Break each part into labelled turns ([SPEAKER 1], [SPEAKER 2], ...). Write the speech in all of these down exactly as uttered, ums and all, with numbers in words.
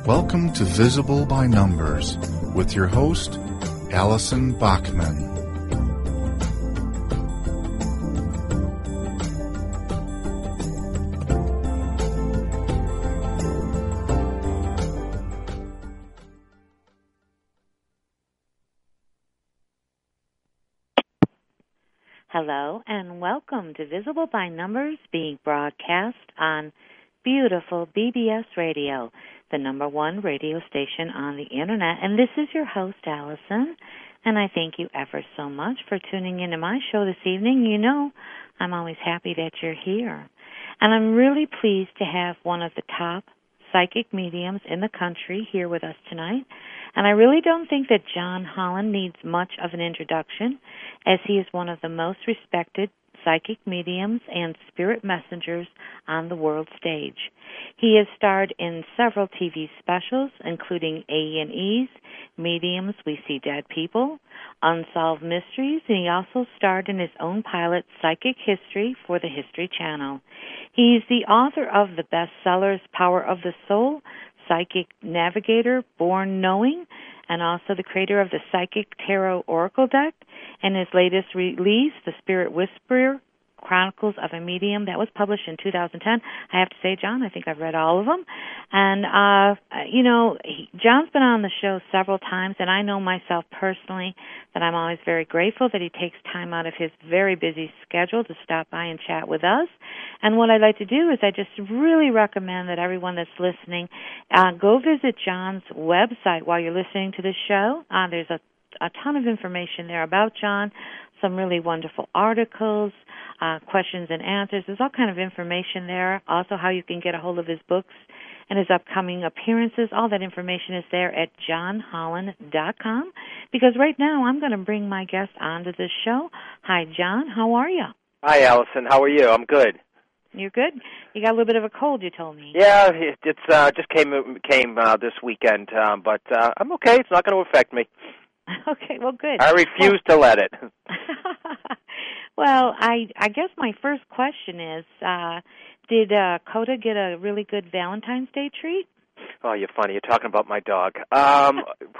[SPEAKER 1] Welcome to Visible by Numbers with your host, Allison Bachman.
[SPEAKER 2] Hello and welcome to Visible by Numbers, being broadcast on beautiful B B S Radio, the number one radio station on the Internet. And this is your host, Allison, and I thank you ever so much for tuning into my show this evening. You know, I'm always happy that you're here. And I'm really pleased to have one of the top psychic mediums in the country here with us tonight. And I really don't think that John Holland needs much of an introduction, as he is one of the most respected psychic mediums and spirit messengers on the world stage. He has starred in several T V specials, including A and E's, Mediums, We See Dead People, Unsolved Mysteries, and he also starred in his own pilot, Psychic History, for the History Channel. He's the author of the bestsellers Power of the Soul, Psychic Navigator, Born Knowing, and also the creator of the Psychic Tarot Oracle deck, and his latest release, The Spirit Whisperer, Chronicles of a Medium, that was published in two thousand ten. I have to say, John, I think I've read all of them. And, uh, you know, he, John's been on the show several times, and I know myself personally that I'm always very grateful that he takes time out of his very busy schedule to stop by and chat with us. And what I'd like to do is I just really recommend that everyone that's listening uh, go visit John's website while you're listening to the show. Uh, there's a, a ton of information there about John, some really wonderful articles, uh, questions and answers. There's all kind of information there. Also, how you can get a hold of his books and his upcoming appearances. All that information is there at john holland dot com. Because right now, I'm going to bring my guest onto this show. Hi, John. How are you?
[SPEAKER 3] Hi, Allison. How are you? I'm good.
[SPEAKER 2] You're good? You got a little bit of a cold, you told me.
[SPEAKER 3] Yeah, it, it's uh, just came came uh, this weekend, um, but uh, I'm okay. It's not going to affect me.
[SPEAKER 2] Okay, well, good.
[SPEAKER 3] I refuse well, to let it.
[SPEAKER 2] Well, I I guess my first question is, uh, did uh, Coda get a really good Valentine's Day treat?
[SPEAKER 3] Oh, you're funny. You're talking about my dog. Um,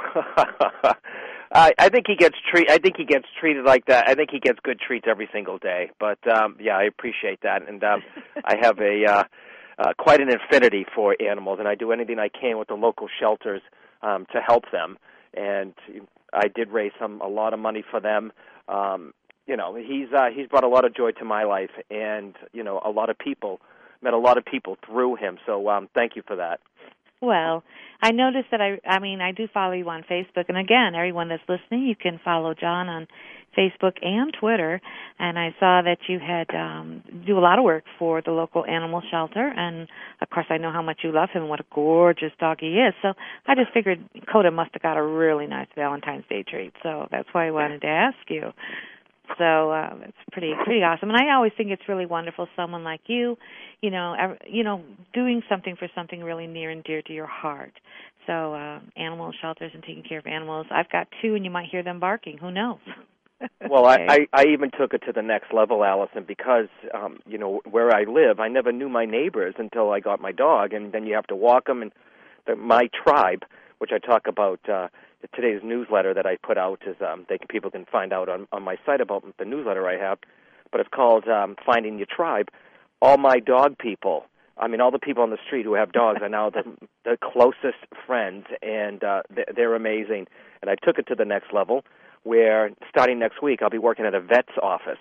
[SPEAKER 3] I, I think he gets treat. I think he gets treated like that. I think he gets good treats every single day. But um, yeah, I appreciate that, and um, I have a uh, uh, quite an affinity for animals, and I do anything I can with the local shelters um, to help them. And I did raise some a lot of money for them. Um, you know, he's uh, he's brought a lot of joy to my life, and you know, a lot of people met a lot of people through him. So um, thank you for that.
[SPEAKER 2] Well, I noticed that I I mean, I do follow you on Facebook, and again, everyone that's listening, you can follow John on Facebook and Twitter, and I saw that you had um, do a lot of work for the local animal shelter, and of course I know how much you love him and what a gorgeous dog he is, so I just figured Coda must have got a really nice Valentine's Day treat, so that's why I wanted to ask you. So uh, it's pretty pretty awesome, and I always think it's really wonderful someone like you, you know, ever, you know, doing something for something really near and dear to your heart. So uh, animal shelters and taking care of animals. I've got two, and you might hear them barking. Who knows?
[SPEAKER 3] Well,
[SPEAKER 2] okay.
[SPEAKER 3] I, I, I even took it to the next level, Allison, because, um, you know, where I live, I never knew my neighbors until I got my dog, and then you have to walk them. And the, my tribe, which I talk about, uh, today's newsletter that I put out is um, they can, people can find out on, on my site about the newsletter I have, but it's called um, Finding Your Tribe. All my dog people, I mean, all the people on the street who have dogs are now the, the closest friends, and uh, they're amazing. And I took it to the next level, where starting next week I'll be working at a vet's office.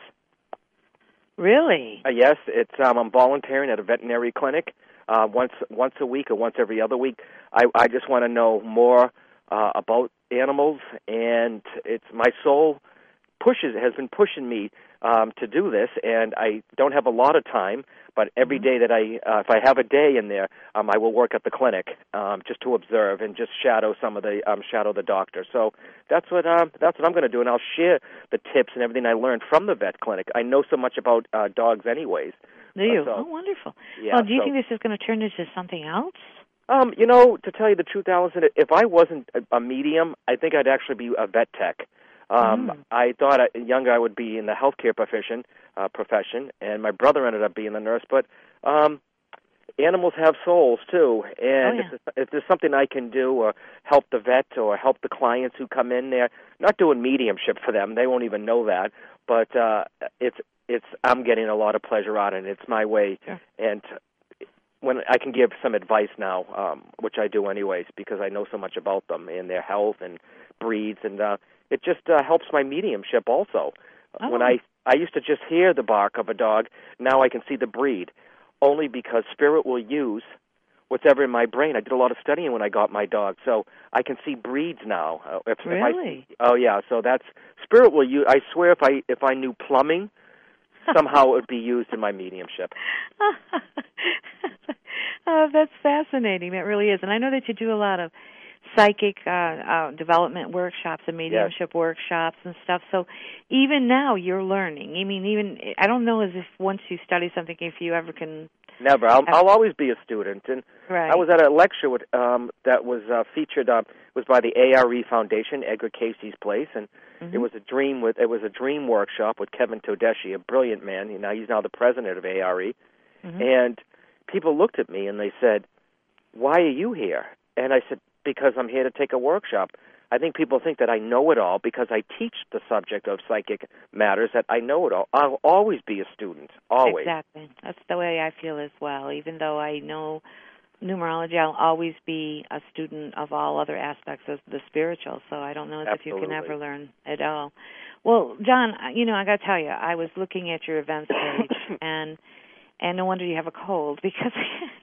[SPEAKER 2] Really?
[SPEAKER 3] Uh, yes, it's um, I'm volunteering at a veterinary clinic uh, once once a week or once every other week. I, I just want to know more uh, about animals, and it's my soul pushes has been pushing me um, to do this, and I don't have a lot of time. But every day that I, uh, if I have a day in there, um, I will work at the clinic um, just to observe and just shadow some of the um, shadow the doctor. So that's what um, that's what I'm going to do, and I'll share the tips and everything I learned from the vet clinic. I know so much about uh, dogs, anyways.
[SPEAKER 2] Do you?
[SPEAKER 3] Uh, so,
[SPEAKER 2] oh, wonderful.
[SPEAKER 3] Yeah,
[SPEAKER 2] well, do you
[SPEAKER 3] so,
[SPEAKER 2] think this is going to turn into something else?
[SPEAKER 3] Um, you know, to tell you the truth, Allison, if I wasn't a, a medium, I think I'd actually be a vet tech. Um,
[SPEAKER 2] mm.
[SPEAKER 3] I thought a young guy would be in the healthcare profession, uh, profession, and my brother ended up being the nurse. But um, animals have souls too, and
[SPEAKER 2] oh, yeah.
[SPEAKER 3] if, if there's something I can do or help the vet or help the clients who come in there, not doing mediumship for them, they won't even know that, but uh, it's it's I'm getting a lot of pleasure out of it. It's my way,
[SPEAKER 2] sure.
[SPEAKER 3] and when I can give some advice now, um, which I do anyways, because I know so much about them and their health and breeds, and uh, it just uh, helps my mediumship also.
[SPEAKER 2] Oh.
[SPEAKER 3] When I I used to just hear the bark of a dog, now I can see the breed, only because Spirit will use what's ever in my brain. I did a lot of studying when I got my dog, so I can see breeds now. Uh, if,
[SPEAKER 2] really?
[SPEAKER 3] If I, oh yeah, so that's Spirit will use. I swear, if I if I knew plumbing, somehow it would be used in my mediumship.
[SPEAKER 2] Oh, that's fascinating. That really is. And I know that you do a lot of psychic uh, uh, development workshops and mediumship yes. workshops and stuff. So even now you're learning. I mean, even I don't know as if once you study something, if you ever can.
[SPEAKER 3] Never. I'll, I'll always be a student. And
[SPEAKER 2] right.
[SPEAKER 3] I was at a lecture with, um, that was uh, featured. Uh, was by the A R E Foundation, Edgar Casey's place, and mm-hmm. it was a dream with. It was a dream workshop with Kevin Todeschi, a brilliant man. You know, he's now the president of A R E, mm-hmm. and people looked at me and they said, "Why are you here?" And I said, "Because I'm here to take a workshop." I think people think that I know it all because I teach the subject of psychic matters, that I know it all. I'll always be a student, always.
[SPEAKER 2] Exactly. That's the way I feel as well. Even though I know numerology, I'll always be a student of all other aspects of the spiritual, so I don't know as
[SPEAKER 3] Absolutely.
[SPEAKER 2] if you can ever learn it all. Well, John, you know, I got to tell you, I was looking at your events page, and and no wonder you have a cold, because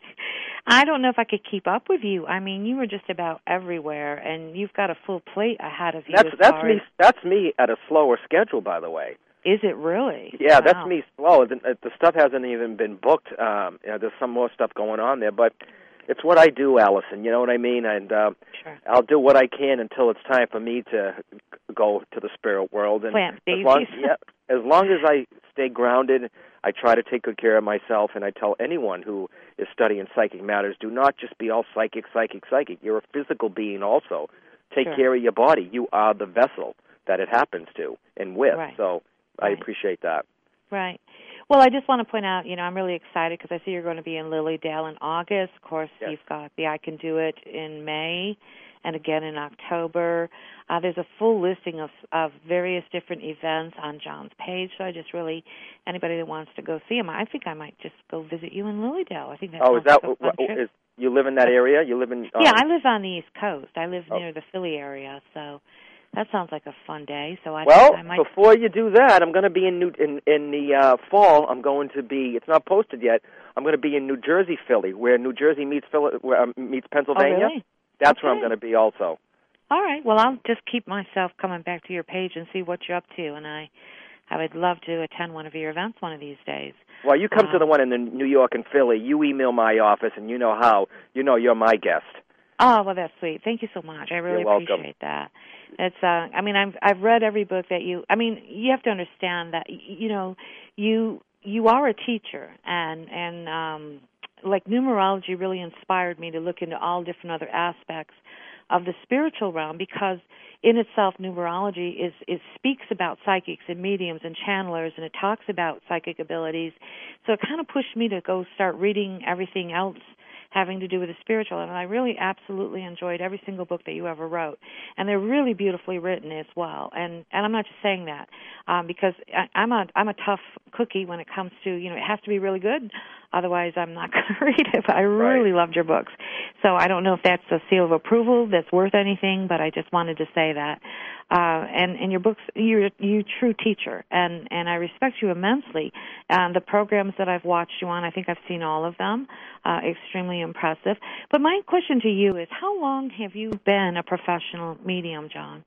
[SPEAKER 2] I don't know if I could keep up with you. I mean, you were just about everywhere, and you've got a full plate ahead of you.
[SPEAKER 3] That's that's me.
[SPEAKER 2] As...
[SPEAKER 3] That's me at a slower schedule, by the way.
[SPEAKER 2] Is it really?
[SPEAKER 3] Yeah,
[SPEAKER 2] wow.
[SPEAKER 3] That's me slow. The, the stuff hasn't even been booked. Um, you know, there's some more stuff going on there, but it's what I do, Allison. You know what I mean? And uh,
[SPEAKER 2] sure.
[SPEAKER 3] I'll do what I can until it's time for me to go to the spirit world. And
[SPEAKER 2] Plant
[SPEAKER 3] as long, yeah, as long as I stay grounded, I try to take good care of myself. And I tell anyone who is studying psychic matters, do not just be all psychic, psychic, psychic. You're a physical being also. Take
[SPEAKER 2] sure.
[SPEAKER 3] care of your body. You are the vessel that it happens to and with.
[SPEAKER 2] Right.
[SPEAKER 3] So I
[SPEAKER 2] right.
[SPEAKER 3] appreciate that.
[SPEAKER 2] Right. Well, I just want to point out, you know, I'm really excited because I see you're going to be in Lilydale in August. Of course,
[SPEAKER 3] yes.
[SPEAKER 2] you've got the I Can Do It in May and again in October. Uh, there's a full listing of, of various different events on John's page, so I just really, anybody that wants to go see him, I think I might just go visit you in Lilydale. I think that
[SPEAKER 3] oh,
[SPEAKER 2] sounds
[SPEAKER 3] is that,
[SPEAKER 2] like a fun
[SPEAKER 3] w-
[SPEAKER 2] trip.
[SPEAKER 3] Is, you live in that area? You live in... Um,
[SPEAKER 2] yeah, I live on the East Coast. I live
[SPEAKER 3] oh.
[SPEAKER 2] near the Philly area, so... That sounds like a fun day. So I
[SPEAKER 3] well,
[SPEAKER 2] think I might...
[SPEAKER 3] before you do that, I'm going to be in New in in the uh, fall. I'm going to be. It's not posted yet. I'm going to be in New Jersey, Philly, where New Jersey meets Philly, where, um, meets Pennsylvania.
[SPEAKER 2] Oh, really?
[SPEAKER 3] That's
[SPEAKER 2] okay.
[SPEAKER 3] where I'm going to be also.
[SPEAKER 2] All right. Well, I'll just keep myself coming back to your page and see what you're up to, and I, I would love to attend one of your events one of these days.
[SPEAKER 3] Well, you come
[SPEAKER 2] um,
[SPEAKER 3] to the one in the New York and Philly. You email my office, and you know how. You know you're my guest.
[SPEAKER 2] Oh, well, that's sweet. Thank you so much. I really
[SPEAKER 3] You're welcome.
[SPEAKER 2] appreciate that. It's, uh, I mean, I've I've read every book that you. I mean, you have to understand that you know you you are a teacher, and and um, like numerology really inspired me to look into all different other aspects of the spiritual realm, because in itself numerology is is speaks about psychics and mediums and channelers, and it talks about psychic abilities. So it kind of pushed me to go start reading everything else having to do with the spiritual, and I really absolutely enjoyed every single book that you ever wrote, and they're really beautifully written as well. And and I'm not just saying that um, because I, I'm a I'm a tough cookie when it comes to, you know, it has to be really good, otherwise I'm not going to read it. But I really
[SPEAKER 3] right.
[SPEAKER 2] loved your books, so I don't know if that's a seal of approval that's worth anything, but I just wanted to say that. Uh, and and your books, you're you true teacher, and and I respect you immensely. Um, the programs that I've watched you on, I think I've seen all of them. Uh, extremely impressive. But my question to you is, how long have you been a professional medium, John?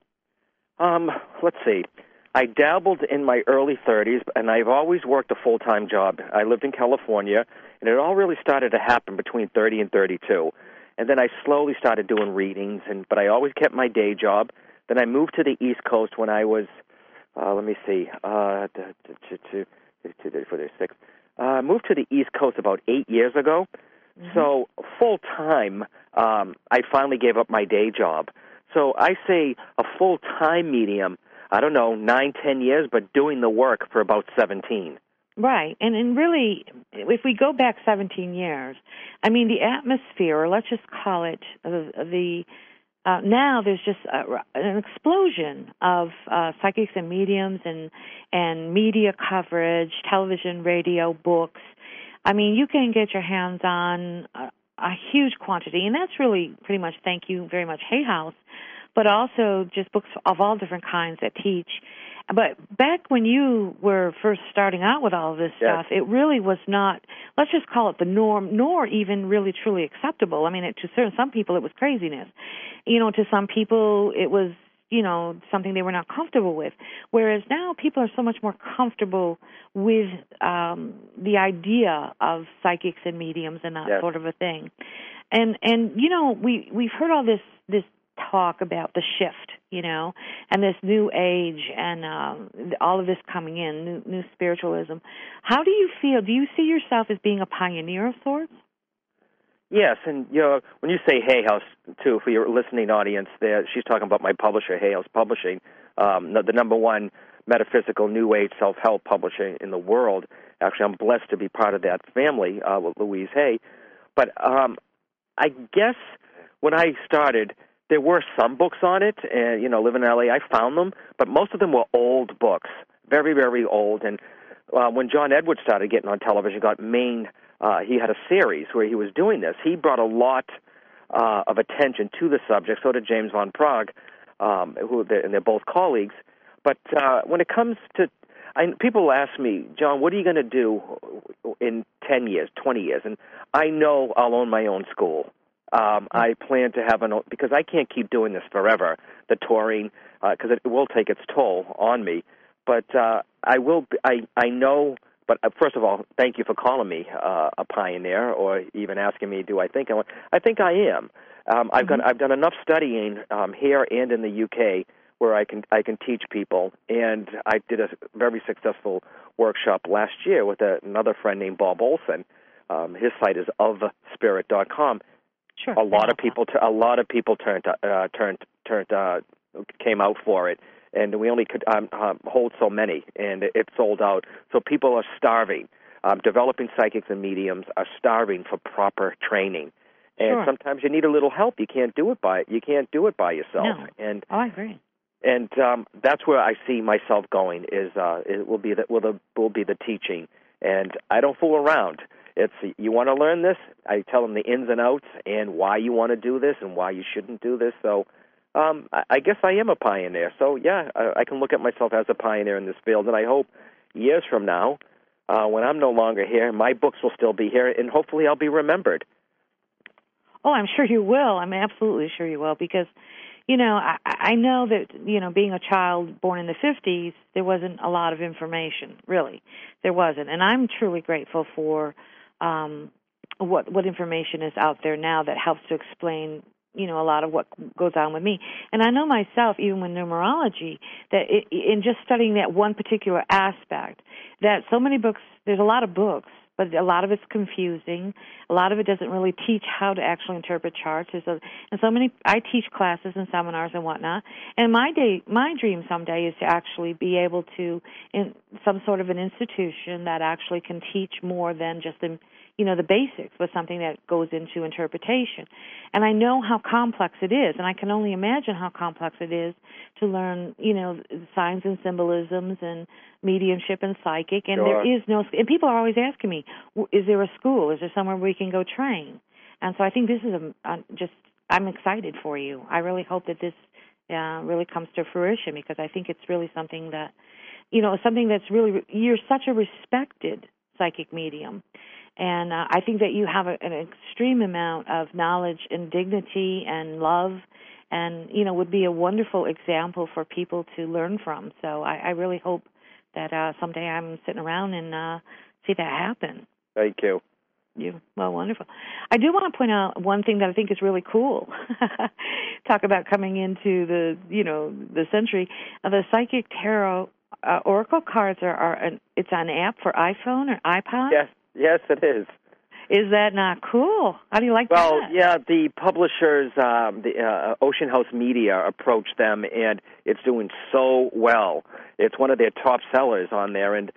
[SPEAKER 3] Um, let's see. I dabbled in my early thirties, and I've always worked a full-time job. I lived in California, and it all really started to happen between thirty and thirty-two. And then I slowly started doing readings, and but I always kept my day job. Then I moved to the East Coast when I was, uh, let me see, uh, six. Uh, I moved to the East Coast about eight years ago. Mm-hmm. So full-time, um, I finally gave up my day job. So I say a full-time medium, I don't know, nine, ten years, but doing the work for about seventeen.
[SPEAKER 2] Right, and and really, if we go back seventeen years, I mean, the atmosphere, or let's just call it uh, the, uh, now there's just a, an explosion of uh, psychics and mediums and, and media coverage, television, radio, books. I mean, you can get your hands on a, a huge quantity, and that's really pretty much, thank you very much, Hay House, but also just books of all different kinds that teach. But back when you were first starting out with all of this
[SPEAKER 3] Yes.
[SPEAKER 2] stuff, it really was not, let's just call it the norm, nor even really truly acceptable. I mean, it, to certain, some people it was craziness. You know, to some people it was, you know, something they were not comfortable with. Whereas now people are so much more comfortable with um, the idea of psychics and mediums and that
[SPEAKER 3] Yes.
[SPEAKER 2] sort of a thing. And, and you know, we, we've heard all this, this talk about the shift, you know, and this new age and um, all of this coming in, new, new spiritualism. How do you feel? Do you see yourself as being a pioneer of sorts?
[SPEAKER 3] Yes, and you know, when you say Hay House, too, for your listening audience, there, she's talking about my publisher, Hay House Publishing, um, the, the number one metaphysical new age self-help publisher in the world. Actually, I'm blessed to be part of that family uh, with Louise Hay. But um, I guess when I started, there were some books on it, and, you know, living in L A, I found them, but most of them were old books, very, very old. And uh, when John Edwards started getting on television, got Maine, uh, he had a series where he was doing this. He brought a lot uh, of attention to the subject, so did James Von Prague, um, who they're, and they're both colleagues. But uh, when it comes to, I, people ask me, John, what are you going to do in ten years, twenty years? And I know I'll own my own school. Um, I plan to have an, because I can't keep doing this forever, the touring, because uh, it will take its toll on me. But uh, I will, I, I know, but uh, first of all, thank you for calling me uh, a pioneer, or even asking me, do I think I am? I think I am. Um, I've,
[SPEAKER 2] Mm-hmm.
[SPEAKER 3] got, I've done enough studying um, here and in the U K where I can, I can teach people, and I did a very successful workshop last year with a, another friend named Bob Olson. Um, his site is of spirit dot com.
[SPEAKER 2] Sure.
[SPEAKER 3] A lot of people, a lot of people turned, uh, turned, turned, uh, came out for it, and we only could um, um, hold so many, and it sold out. So people are starving. Um, developing psychics and mediums are starving for proper training, and
[SPEAKER 2] Sure.
[SPEAKER 3] sometimes you need a little help. You can't do it by you can't do it by yourself.
[SPEAKER 2] No.
[SPEAKER 3] And
[SPEAKER 2] Oh, I agree.
[SPEAKER 3] and um, that's where I see myself going. Is uh, it will be the will, the will be the teaching, and I don't fool around. It's, you want to learn this, I tell them the ins and outs and why you want to do this and why you shouldn't do this. So um, I, I guess I am a pioneer. So, yeah, I, I can look at myself as a pioneer in this field, and I hope years from now, uh, when I'm no longer here, my books will still be here, and hopefully I'll be remembered.
[SPEAKER 2] Oh, I'm sure you will. I'm absolutely sure you will, because, you know, I, I know that, you know, being a child born in the fifties, there wasn't a lot of information, really. There wasn't. And I'm truly grateful for um, what what information is out there now that helps to explain, you know, a lot of what goes on with me. And I know myself, even with numerology, that it, in just studying that one particular aspect, that so many books, there's a lot of books, but a lot of it's confusing. A lot of it doesn't really teach how to actually interpret charts. There's a, and so many, I teach classes and seminars and whatnot. And my day, my dream someday is to actually be able to, in some sort of an institution that actually can teach more than just the, you know, the basics, but something that goes into interpretation. And I know how complex it is, and I can only imagine how complex it is to learn, you know, signs and symbolisms and mediumship and psychic. And
[SPEAKER 3] Sure.
[SPEAKER 2] there is no, and people are always asking me, is there a school? Is there somewhere we can go train? And so I think this is a, a just, I'm excited for you. I really hope that this uh, really comes to fruition, because I think it's really something that, you know, something that's really, you're such a respected psychic medium. And uh, I think that you have a, an extreme amount of knowledge and dignity and love, and, you know, would be a wonderful example for people to learn from. So I, I really hope that uh, someday I'm sitting around and uh, see that happen.
[SPEAKER 3] Thank you.
[SPEAKER 2] You well, wonderful. I do want to point out one thing that I think is really cool. Talk about coming into the, you know, the century. Uh, the Psychic Tarot uh, Oracle cards are, are an, it's an app for iPhone or iPod.
[SPEAKER 3] Yes, yes, it is.
[SPEAKER 2] Is that not cool? How do you like
[SPEAKER 3] well,
[SPEAKER 2] that?
[SPEAKER 3] Well, yeah, the publishers, um, the uh, Ocean House Media approached them, and it's doing so well. It's one of their top sellers on there, and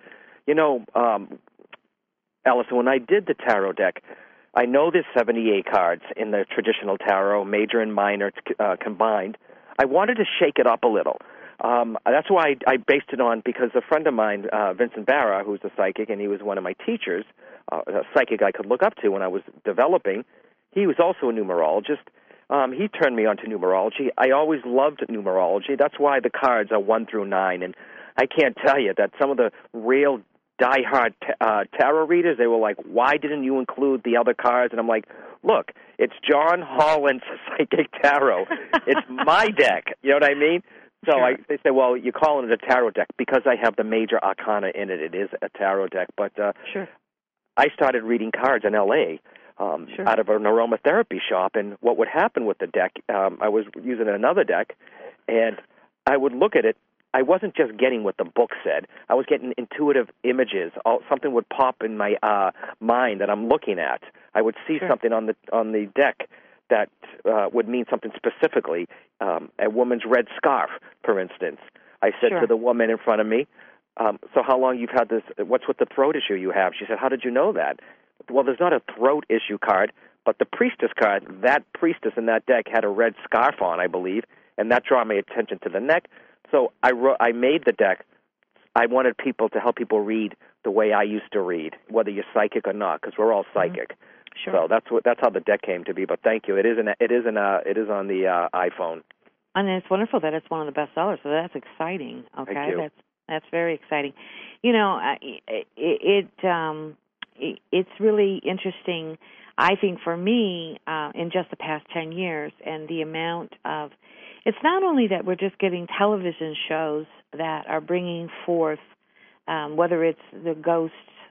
[SPEAKER 3] You know, um, Allison, when I did the tarot deck, I know there's seventy-eight cards in the traditional tarot, major and minor uh, combined. I wanted to shake it up a little. Um, that's why I, I based it on, because a friend of mine, uh, Vincent Barra, who's a psychic, and he was one of my teachers, uh, a psychic I could look up to when I was developing, he was also a numerologist. Um, he turned me on to numerology. I always loved numerology. That's why the cards are one through nine. And I can't tell you that some of the real diehard t- uh, tarot readers, they were like, why didn't you include the other cards? And I'm like, look, it's John Holland's Psychic Tarot. It's my deck. You know what I mean? So sure. I, they say, well, you're calling it a tarot deck because I have the major arcana in it. It is a tarot deck. But uh,
[SPEAKER 2] sure.
[SPEAKER 3] I started reading cards in L A um, sure. out of an aromatherapy shop. And what would happen with the deck, um, I was using another deck, and I would look at it. I wasn't just getting what the book said. I was getting intuitive images. All, something would pop in my uh, mind that I'm looking at. I would see sure. something on the on the deck that uh, would mean something specifically. Um, a woman's red scarf, for instance. I said
[SPEAKER 2] sure.
[SPEAKER 3] to the woman in front of me, um, so how long you've had this, what's with the throat issue you have? She said, how did you know that? Well, there's not a throat issue card, but the priestess card, that priestess in that deck had a red scarf on, I believe, and that drew my attention to the neck. So I wrote, I made the deck. I wanted people to help people read the way I used to read, whether you're psychic or not, because we're all psychic.
[SPEAKER 2] Mm-hmm. Sure.
[SPEAKER 3] So that's what that's how the deck came to be. But thank you. It is an it is an uh, it is on the uh, iPhone.
[SPEAKER 2] And it's wonderful that it's one of the best sellers. So that's exciting. Okay,
[SPEAKER 3] thank you.
[SPEAKER 2] that's that's very exciting. You know, it, it um it, it's really interesting. I think for me, uh, in just the past ten years, and the amount of, it's not only that we're just getting television shows that are bringing forth, um, whether it's the ghost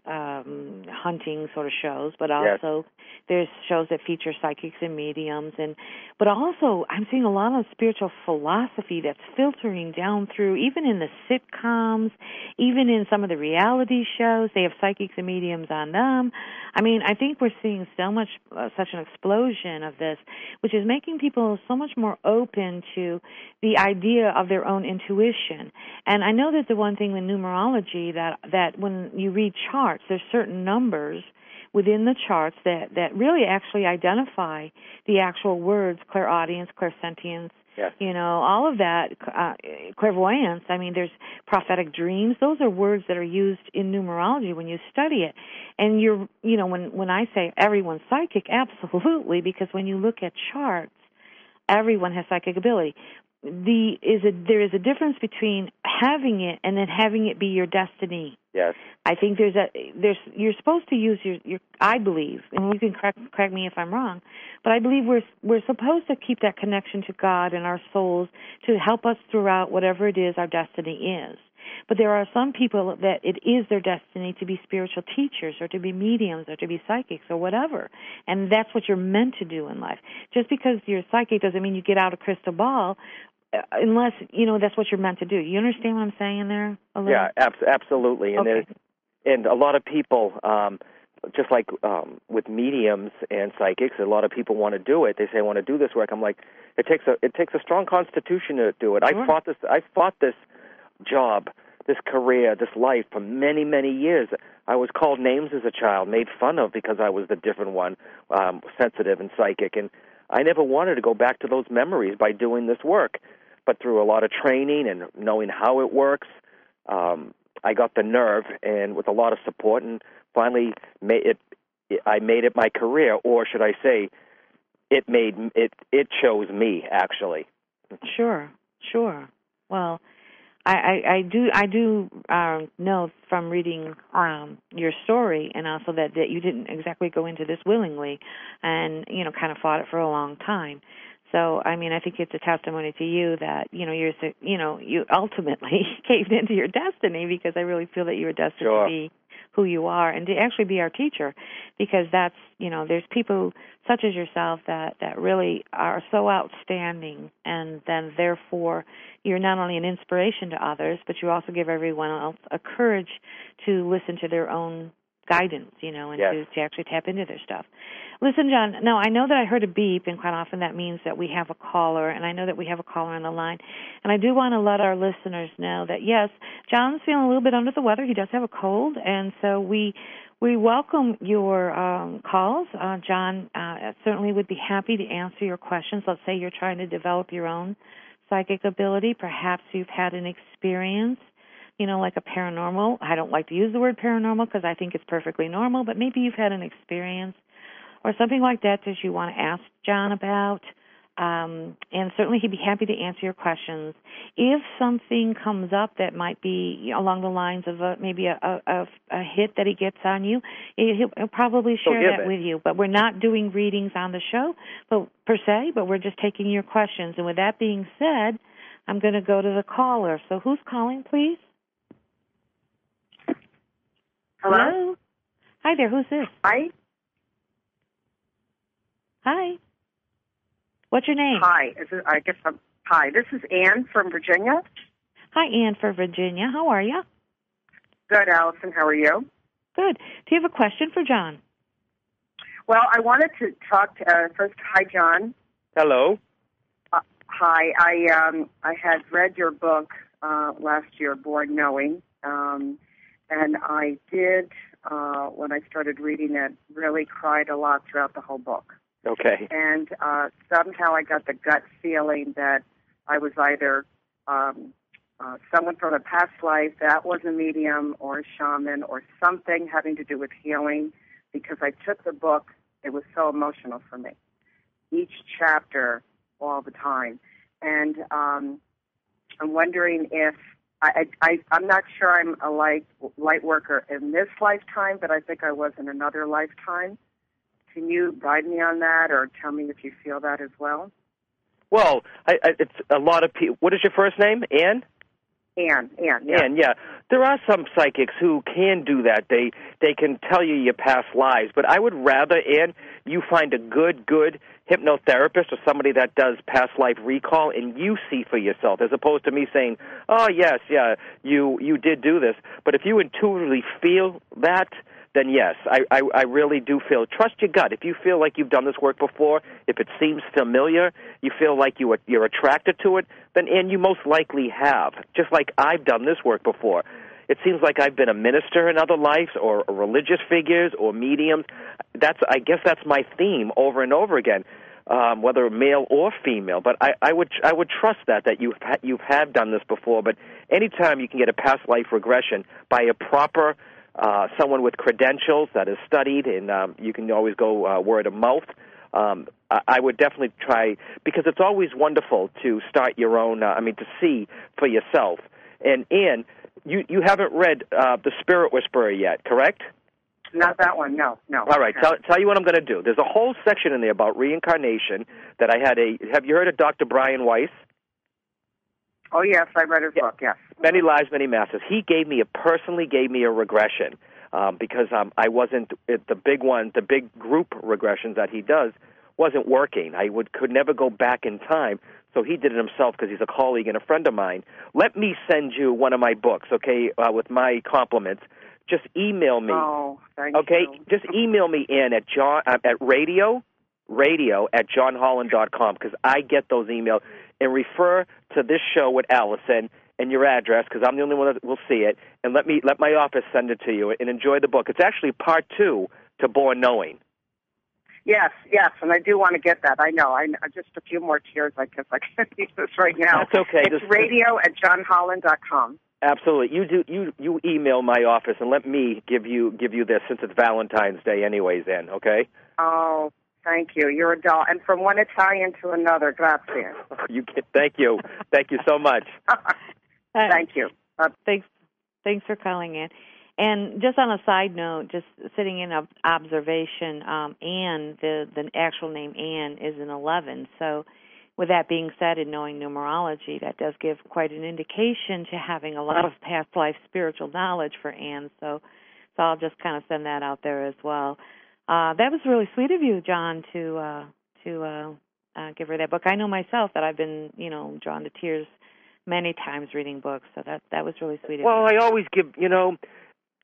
[SPEAKER 2] um, hunting sort of shows, but also yes. there's shows that feature psychics and mediums, and but also I'm seeing a lot of spiritual philosophy that's filtering down through, even in the sitcoms, even in some of the reality shows. They have psychics and mediums on them. I mean, I think we're seeing so much, uh, such an explosion of this, which is making people so much more open to the idea of their own intuition. And I know that the one thing with numerology, that that when you read charts, there's certain numbers within the charts that, that really actually identify the actual words, clairaudience, clairsentience,
[SPEAKER 3] yes.
[SPEAKER 2] you know, all of that, uh, clairvoyance. I mean, there's prophetic dreams. Those are words that are used in numerology when you study it. And you're, you know, when, when I say everyone's psychic, absolutely, because when you look at charts, everyone has psychic ability. The is a there is a difference between having it and then having it be your destiny.
[SPEAKER 3] Yes.
[SPEAKER 2] I think there's a there's you're supposed to use your, your I believe, and you can correct, correct me if I'm wrong, but I believe we're we're supposed to keep that connection to God and our souls to help us throughout whatever it is our destiny is. But there are some people that it is their destiny to be spiritual teachers or to be mediums or to be psychics or whatever. And that's what you're meant to do in life. Just because you're psychic doesn't mean you get out a crystal ball, unless, you know, that's what you're meant to do. You understand what I'm saying there a little?
[SPEAKER 3] Yeah, ab- absolutely. And,
[SPEAKER 2] okay.
[SPEAKER 3] and a lot of people, um, just like um, with mediums and psychics, a lot of people want to do it. They say, I want to do this work. I'm like, it takes a it takes a strong constitution to do it.
[SPEAKER 2] Sure.
[SPEAKER 3] I fought this. I fought this job, this career, this life for many, many years. I was called names as a child, made fun of because I was the different one, um, sensitive and psychic. And I never wanted to go back to those memories by doing this work. But through a lot of training and knowing how it works, um, I got the nerve, and with a lot of support, and finally made it, I made it my career, or should I say, it made it. It chose me, actually.
[SPEAKER 2] Sure, sure. Well, I, I, I do I do um, know from reading um, your story, and also that, that you didn't exactly go into this willingly, and you know, kind of fought it for a long time. So, I mean, I think it's a testimony to you that, you know, you're, you know, you ultimately caved into your destiny, because I really feel that you were destined
[SPEAKER 3] sure.
[SPEAKER 2] to be who you are and to actually be our teacher, because that's, you know, there's people such as yourself that, that really are so outstanding, and then therefore you're not only an inspiration to others, but you also give everyone else a courage to listen to their own guidance, you know, and
[SPEAKER 3] Yes.
[SPEAKER 2] to, to actually tap into their stuff. Listen, John, now I know that I heard a beep, and quite often that means that we have a caller, and I know that we have a caller on the line. And I do want to let our listeners know that, yes, John's feeling a little bit under the weather. He does have a cold, and so we we welcome your um, calls. Uh, John uh, certainly would be happy to answer your questions. Let's say you're trying to develop your own psychic ability. Perhaps you've had an experience, you know, like a paranormal. I don't like to use the word paranormal because I think it's perfectly normal, but maybe you've had an experience or something like that that you want to ask John about. Um, and certainly he'd be happy to answer your questions. If something comes up that might be along the lines of a, maybe a, a, a hit that he gets on you, he'll, he'll probably share
[SPEAKER 3] He'll give
[SPEAKER 2] that
[SPEAKER 3] it.
[SPEAKER 2] with you. But we're not doing readings on the show but, per se, but we're just taking your questions. And with that being said, I'm going to go to the caller. So who's calling, please?
[SPEAKER 4] Hello?
[SPEAKER 2] Hello? Hi there. Who's this?
[SPEAKER 4] Hi.
[SPEAKER 2] Hi. What's your name?
[SPEAKER 4] Hi. Is it, I guess I'm, hi. This is Ann from Virginia.
[SPEAKER 2] Hi, Ann for Virginia. How are you?
[SPEAKER 4] Good, Allison. How are you?
[SPEAKER 2] Good. Do you have a question for John?
[SPEAKER 4] Well, I wanted to talk to, uh, first. Hi, John.
[SPEAKER 3] Hello.
[SPEAKER 4] Uh, hi. I um I had read your book uh, last year, Born Knowing, um, and I did uh, when I started reading it, really cried a lot throughout the whole book.
[SPEAKER 3] Okay.
[SPEAKER 4] And uh, somehow I got the gut feeling that I was either um, uh, someone from a past life, that was a medium or a shaman or something having to do with healing, because I took the book. It was so emotional for me, each chapter, all the time. And um, I'm wondering if, I, I, I'm not sure I'm a light, light worker in this lifetime, but I think I was in another lifetime. Can you guide me on that, or tell me if you feel that as well?
[SPEAKER 3] Well, I, I, it's a lot of people. What is your first name? Ann?
[SPEAKER 4] Ann, Ann, yeah.
[SPEAKER 3] Ann, yeah. There are some psychics who can do that. They they can tell you your past lives. But I would rather, Ann, you find a good, good hypnotherapist or somebody that does past life recall, and you see for yourself, as opposed to me saying, oh, yes, yeah, you, you did do this. But if you intuitively feel that, then yes, I, I, I really do feel. Trust your gut. If you feel like you've done this work before, if it seems familiar, you feel like you are, you're attracted to it, then and you most likely have. Just like I've done this work before. It seems like I've been a minister in other lives, or religious figures, or mediums. That's I guess that's my theme over and over again, um, whether male or female. But I, I would I would trust that that you've ha- you've have done this before. But anytime you can get a past life regression by a proper Uh, someone with credentials that is studied, and um, you can always go uh, word of mouth. Um, I, I would definitely try, because it's always wonderful to start your own, uh, I mean, to see for yourself. And, Ann, you, you haven't read uh, The Spirit Whisperer yet, correct?
[SPEAKER 4] Not that one, no, no.
[SPEAKER 3] All right,
[SPEAKER 4] Okay.
[SPEAKER 3] tell, tell you what I'm going to do. There's a whole section in there about reincarnation that I had a, have you heard of Doctor Brian Weiss?
[SPEAKER 4] Oh, yes, I read his
[SPEAKER 3] Yeah.
[SPEAKER 4] book, yes.
[SPEAKER 3] Many Lives, Many Masters. He gave me a, personally gave me a regression um, because um, I wasn't, it, the big one, the big group regressions that he does wasn't working. I would could never go back in time, so he did it himself because he's a colleague and a friend of mine. Let me send you one of my books, okay, uh, with my compliments. Just email me.
[SPEAKER 4] Oh, thank
[SPEAKER 3] okay?
[SPEAKER 4] you.
[SPEAKER 3] Just email me in at John uh, at radio, radio at john holland dot com, because I get those emails, and refer to this show with Allison and your address, because I'm the only one that will see it, and let me let my office send it to you, and enjoy the book. It's actually part two to Born Knowing.
[SPEAKER 4] Yes, yes, and I do want to get that. I know. I just a few more tears, I guess I can use this right now.
[SPEAKER 3] That's okay.
[SPEAKER 4] It's
[SPEAKER 3] Just,
[SPEAKER 4] radio at john holland dot com.
[SPEAKER 3] Absolutely. You do. You you email my office and let me give you give you this, since it's Valentine's Day, anyways. Then, okay?
[SPEAKER 4] Oh, thank you. You're a doll. And from one Italian to another, grazie.
[SPEAKER 3] You can, thank you. Thank you so much.
[SPEAKER 4] Thank you. Uh,
[SPEAKER 2] Thanks, thanks for calling in. And just on a side note, just sitting in ob- observation, um, Anne, the the actual name Anne is an eleven. So, with that being said, and knowing numerology, that does give quite an indication to having a lot of past life spiritual knowledge for Anne. So, so I'll just kind of send that out there as well. Uh, that was really sweet of you, John, to uh, to uh, uh, give her that book. I know myself that I've been, you know, drawn to tears many times reading books. So that that was really sweet of
[SPEAKER 3] Well,
[SPEAKER 2] you.
[SPEAKER 3] I always give, you know,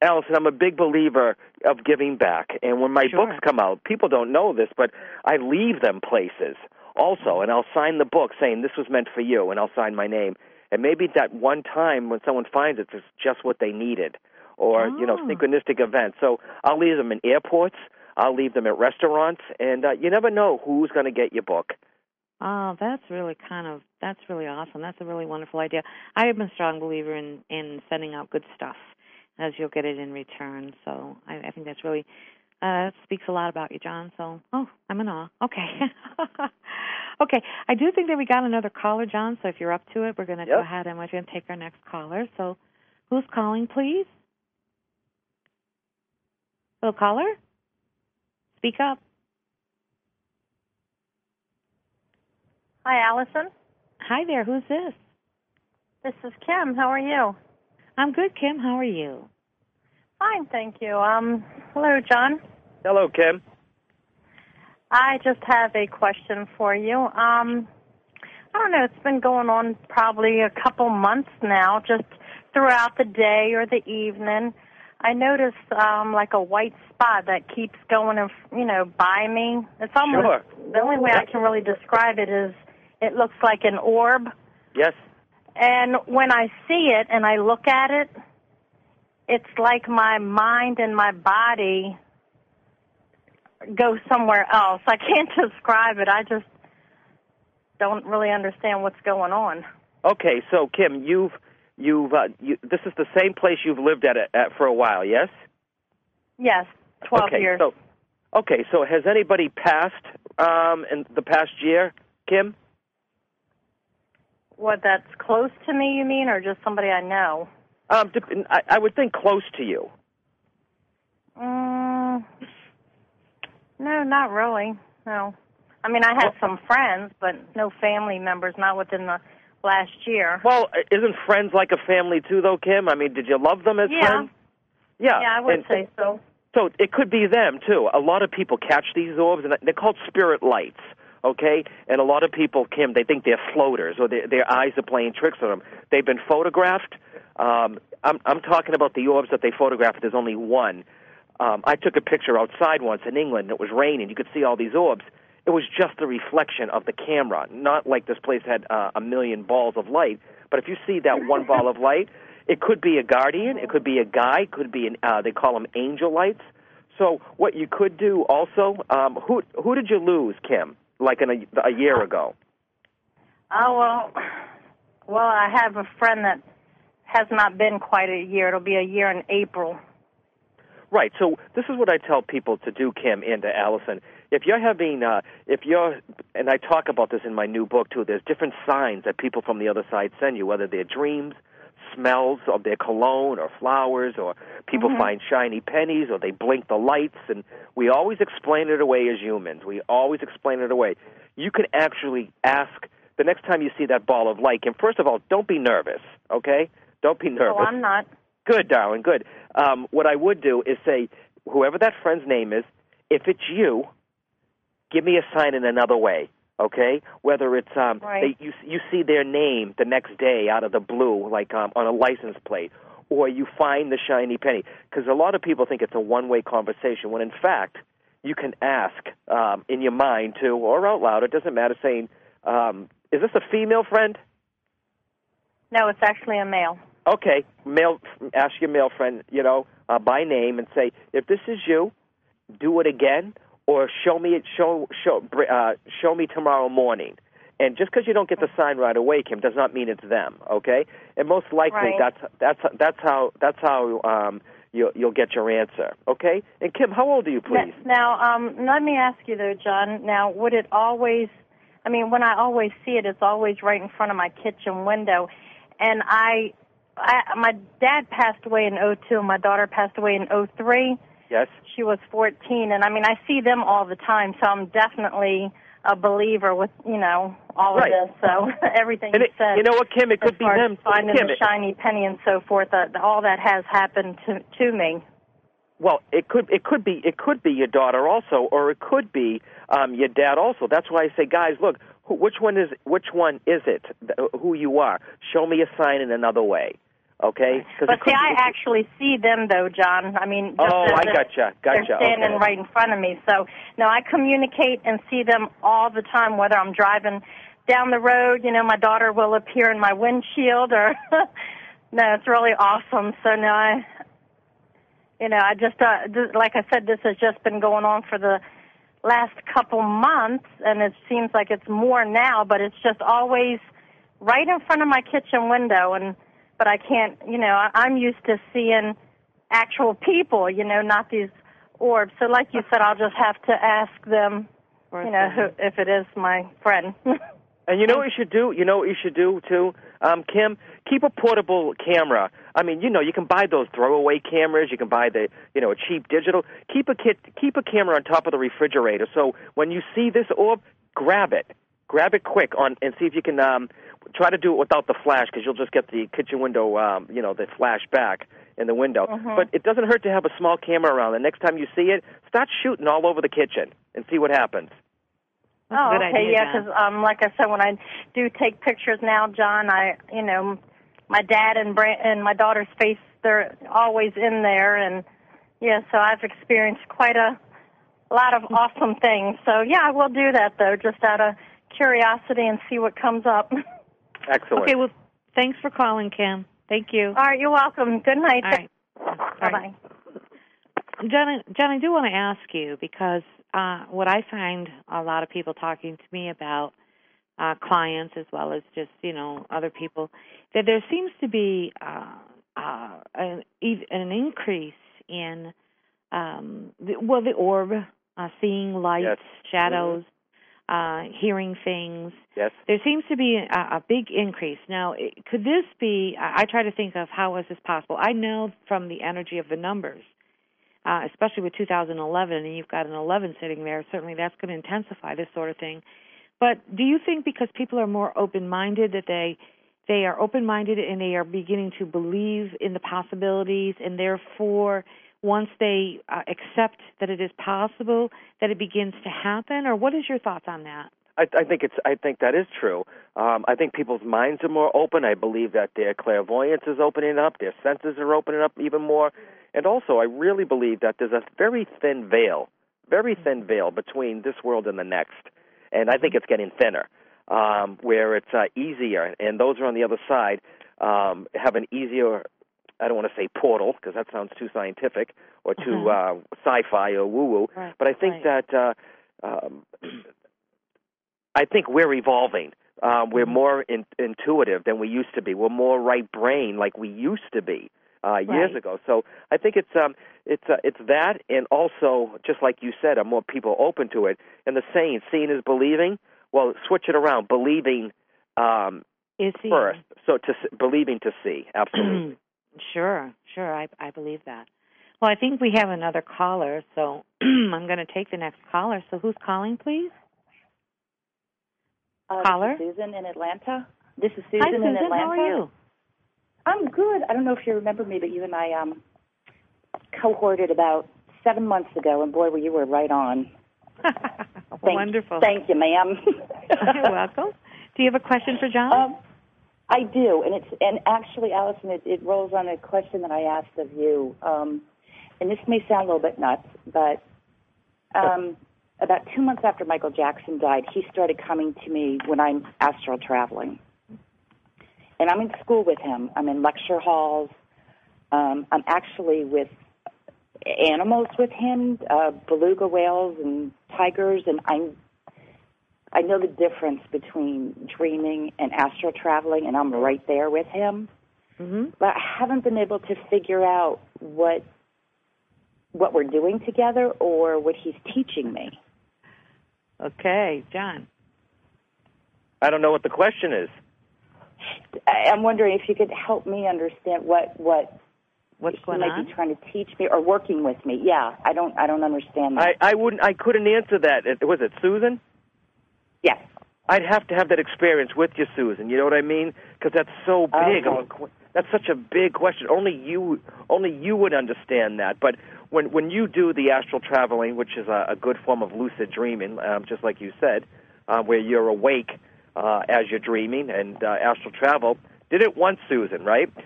[SPEAKER 3] Allison, I'm a big believer of giving back. And when my
[SPEAKER 2] Sure.
[SPEAKER 3] books come out, people don't know this, but I leave them places also. And I'll sign the book saying this was meant for you, and I'll sign my name. And maybe that one time when someone finds it, it's just what they needed, or,
[SPEAKER 2] Oh.
[SPEAKER 3] you know, synchronistic events. So I'll leave them in airports. I'll leave them at restaurants. And uh, you never know who's going to get your book.
[SPEAKER 2] Oh, that's really kind of, that's really awesome. That's a really wonderful idea. I am a strong believer in, in sending out good stuff, as you'll get it in return. So I, I think that's really, uh, that speaks a lot about you, John. So, oh, I'm in awe. Okay. Okay, I do think that we got another caller, John, so if you're up to it, we're going to
[SPEAKER 3] Yep.
[SPEAKER 2] go ahead and we're going to take our next caller. So who's calling, please? Hello, caller? Speak up.
[SPEAKER 5] Hi, Allison.
[SPEAKER 2] Hi there, who's this?
[SPEAKER 5] This is Kim. How are you?
[SPEAKER 2] I'm good, Kim. How are you?
[SPEAKER 5] Fine, thank you. Um, hello, John.
[SPEAKER 3] Hello, Kim.
[SPEAKER 5] I just have a question for you. Um, I don't know, it's been going on probably a couple months now, just throughout the day or the evening. I notice um, like a white spot that keeps going, in, you know, by me. It's almost,
[SPEAKER 3] Sure.
[SPEAKER 5] the only way I can really describe it is it looks like an orb.
[SPEAKER 3] Yes.
[SPEAKER 5] And when I see it and I look at it, it's like my mind and my body go somewhere else. I can't describe it. I just don't really understand what's going on.
[SPEAKER 3] Okay, so Kim, you've you've uh, you, this is the same place you've lived at, at for a while, yes?
[SPEAKER 5] Yes, twelve
[SPEAKER 3] okay,
[SPEAKER 5] years.
[SPEAKER 3] So, okay, so has anybody passed um, in the past year, Kim?
[SPEAKER 5] What, that's close to me, you mean, or just somebody I know?
[SPEAKER 3] Um, I, I would think close to you.
[SPEAKER 5] Mm, no, not really. No. I mean, I had some friends, but no family members, not within the last year.
[SPEAKER 3] Well, isn't friends like a family too, though, Kim? I mean, did you love them as
[SPEAKER 5] Yeah.
[SPEAKER 3] friends? Yeah.
[SPEAKER 5] Yeah, I would
[SPEAKER 3] and,
[SPEAKER 5] say so.
[SPEAKER 3] So it could be them, too. A lot of people catch these orbs, and they're called spirit lights, okay? And a lot of people, Kim, they think they're floaters, or their, their eyes are playing tricks on them. They've been photographed. Um, I'm, I'm talking about the orbs that they photographed. There's only one. Um, I took a picture outside once in England. It was raining. You could see all these orbs. It was just the reflection of the camera, not like this place had uh, a million balls of light. But if you see that one ball of light, it could be a guardian, it could be a guy, it could be an, uh, they call them angel lights. So what you could do also, um, who who did you lose, Kim, like in a, a year ago?
[SPEAKER 5] Oh, well, well, I have a friend that has not been quite a year. It'll be a year in April.
[SPEAKER 3] Right. So this is what I tell people to do, Kim and to Allison. If you're having, uh, if you're, and I talk about this in my new book too, there's different signs that people from the other side send you, whether they're dreams, smells of their cologne or flowers, or people
[SPEAKER 5] Mm-hmm.
[SPEAKER 3] find shiny pennies, or they blink the lights, and we always explain it away as humans. We always explain it away. You can actually ask the next time you see that ball of light, and first of all, don't be nervous, okay? Don't be nervous.
[SPEAKER 5] Oh, I'm not.
[SPEAKER 3] Good, darling, good. Um, what I would do is say, whoever that friend's name is, if it's you, give me a sign in another way, okay? Whether it's um,
[SPEAKER 5] Right.
[SPEAKER 3] they, you you see their name the next day out of the blue, like um, on a license plate, or you find the shiny penny. Because a lot of people think it's a one-way conversation, when in fact you can ask um, in your mind too, or out loud. It doesn't matter. Saying, um, "Is this a female friend?"
[SPEAKER 5] No, it's actually a male.
[SPEAKER 3] Okay, male. Ask your male friend, you know, uh, by name, and say, if this is you, do it again, or show me it. Show show uh, show me tomorrow morning. And just because you don't get the sign right away, Kim, does not mean it's them. Okay, and most likely
[SPEAKER 5] Right.
[SPEAKER 3] that's that's that's how that's how um, you'll you'll get your answer. Okay, and Kim, how old are you, please?
[SPEAKER 5] Now, um, let me ask you though, John. Now, would it always? I mean, when I always see it, it's always right in front of my kitchen window, and I. I, my dad passed away in oh two. My daughter passed away in oh three.
[SPEAKER 3] Yes.
[SPEAKER 5] She was fourteen, and I mean, I see them all the time, so I'm definitely a believer with, you know, all
[SPEAKER 3] Right.
[SPEAKER 5] of this. So everything
[SPEAKER 3] And
[SPEAKER 5] you
[SPEAKER 3] it,
[SPEAKER 5] said.
[SPEAKER 3] you know what, Kim? It
[SPEAKER 5] as
[SPEAKER 3] could be
[SPEAKER 5] far as
[SPEAKER 3] them.
[SPEAKER 5] finding
[SPEAKER 3] Kim,
[SPEAKER 5] the
[SPEAKER 3] it-
[SPEAKER 5] shiny penny and so forth. Uh, all that has happened to to me.
[SPEAKER 3] Well, it could it could be it could be your daughter also, or it could be um, your dad also. That's why I say, guys, look, who, which one is which one is it? th- Who you are? Show me a sign in another way. Okay?
[SPEAKER 5] But see, I actually see them, though, John. I mean, just
[SPEAKER 3] oh,
[SPEAKER 5] as
[SPEAKER 3] I
[SPEAKER 5] if
[SPEAKER 3] gotcha, gotcha.
[SPEAKER 5] They're standing
[SPEAKER 3] okay.
[SPEAKER 5] right in front of me. So, no, I communicate and see them all the time, whether I'm driving down the road. You know, my daughter will appear in my windshield, or no, it's really awesome. So, no, I, you know, I just, uh, th- like I said, this has just been going on for the last couple months, and it seems like it's more now, but it's just always right in front of my kitchen window, and but I can't, you know, I, I'm used to seeing actual people, you know, not these orbs. So like you said, I'll just have to ask them, you know, who, if it is my friend.
[SPEAKER 3] And you know what you should do? You know what you should do, too, um, Kim? Keep a portable camera. I mean, you know, you can buy those throwaway cameras. You can buy the, you know, a cheap digital. Keep a kit, keep a camera on top of the refrigerator. So when you see this orb, grab it. Grab it quick on and see if you can um, try to do it without the flash, because you'll just get the kitchen window, um, you know, the flash back in the window.
[SPEAKER 5] Mm-hmm.
[SPEAKER 3] But it doesn't hurt to have a small camera around. The next time you see it, start shooting all over the kitchen and see what happens.
[SPEAKER 5] That's oh, okay, idea, yeah, because um, like I said, when I do take pictures now, John, I, you know, my dad and Brand- and my daughter's face, they're always in there, and yeah, so I've experienced quite a lot of awesome things. So yeah, I will do that though, just out of curiosity and see what comes up.
[SPEAKER 3] Excellent.
[SPEAKER 2] Okay, well, thanks for calling, Kim. Thank you.
[SPEAKER 5] All right, you're welcome. Good night.
[SPEAKER 2] All right.
[SPEAKER 5] Bye-bye.
[SPEAKER 2] John, John, I do want to ask you, because uh, what I find a lot of people talking to me about, uh, clients as well as just, you know, other people, that there seems to be uh, uh, an, an increase in, um, the, well, the orb, uh, seeing lights,
[SPEAKER 3] yes.
[SPEAKER 2] shadows,
[SPEAKER 3] mm-hmm.
[SPEAKER 2] Uh, hearing things.
[SPEAKER 3] Yes.
[SPEAKER 2] There seems to be a, a big increase. Now, it, could this be, I, I try to think of how is this possible. I know from the energy of the numbers, uh, especially with two thousand eleven, and you've got an eleven sitting there, certainly that's going to intensify this sort of thing. But do you think because people are more open-minded that they they are open-minded and they are beginning to believe in the possibilities, and therefore once they uh, accept that it is possible, that it begins to happen? Or what is your thoughts on that?
[SPEAKER 3] I, I think it's. I think that is true. Um, I think people's minds are more open. I believe that their clairvoyance is opening up, their senses are opening up even more, and also I really believe that there's a very thin veil, very thin veil between this world and the next, and I think it's getting thinner, um, where it's uh, easier, and those are on the other side um, have an easier. I don't want to say portal, because that sounds too scientific or too mm-hmm. uh, sci-fi or woo-woo.
[SPEAKER 2] Right,
[SPEAKER 3] but I think
[SPEAKER 2] right.
[SPEAKER 3] that uh, um, I think we're evolving. Um, we're mm-hmm. more in, intuitive than we used to be. We're more right brain like we used to be uh, years
[SPEAKER 2] right.
[SPEAKER 3] ago. So I think it's um, it's uh, it's that, and also just like you said, are more people open to it. And the saying, "Seeing is believing." Well, switch it around. Believing um,
[SPEAKER 2] is seeing.
[SPEAKER 3] first. So to believing to see, absolutely.
[SPEAKER 2] Sure, sure, I, I believe that. Well, I think we have another caller, so I'm going to take the next caller. So who's calling, please?
[SPEAKER 6] Uh,
[SPEAKER 2] caller?
[SPEAKER 6] This is Susan in Atlanta. This is Susan
[SPEAKER 2] Hi, Susan.
[SPEAKER 6] in Atlanta.
[SPEAKER 2] How are you?
[SPEAKER 6] I'm good. I don't know if you remember me, but you and I um, cohorted about seven months ago, and boy, well, you were right on. thank,
[SPEAKER 2] Wonderful.
[SPEAKER 6] Thank you, ma'am.
[SPEAKER 2] You're welcome. Do you have a question for John?
[SPEAKER 6] Um, I do, and it's and actually, Allison, it, it rolls on a question that I asked of you. Um, and this may sound a little bit nuts, but um, about two months after Michael Jackson died, he started coming to me when I'm astral traveling. And I'm in school with him. I'm in lecture halls. Um, I'm actually with animals with him, uh, beluga whales and tigers, and I'm I know the difference between dreaming and astral traveling, and I'm right there with him.
[SPEAKER 2] Mm-hmm.
[SPEAKER 6] But I haven't been able to figure out what what we're doing together or what he's teaching me.
[SPEAKER 2] Okay, John.
[SPEAKER 3] I don't know what the question is.
[SPEAKER 6] I'm wondering if you could help me understand what what
[SPEAKER 2] what's
[SPEAKER 6] he
[SPEAKER 2] going
[SPEAKER 6] might
[SPEAKER 2] on?
[SPEAKER 6] be trying to teach me or working with me. Yeah, I don't I don't understand that.
[SPEAKER 3] I, I wouldn't. I couldn't answer that. Was it Susan?
[SPEAKER 6] Yes.
[SPEAKER 3] I'd have to have that experience with you, Susan. You know what I mean? Because that's so big.
[SPEAKER 6] Okay.
[SPEAKER 3] That's such a big question. Only you, only you would understand that. But when when you do the astral traveling, which is a, a good form of lucid dreaming, um, just like you said, uh, where you're awake uh, as you're dreaming and uh, astral travel, did it once, Susan, right?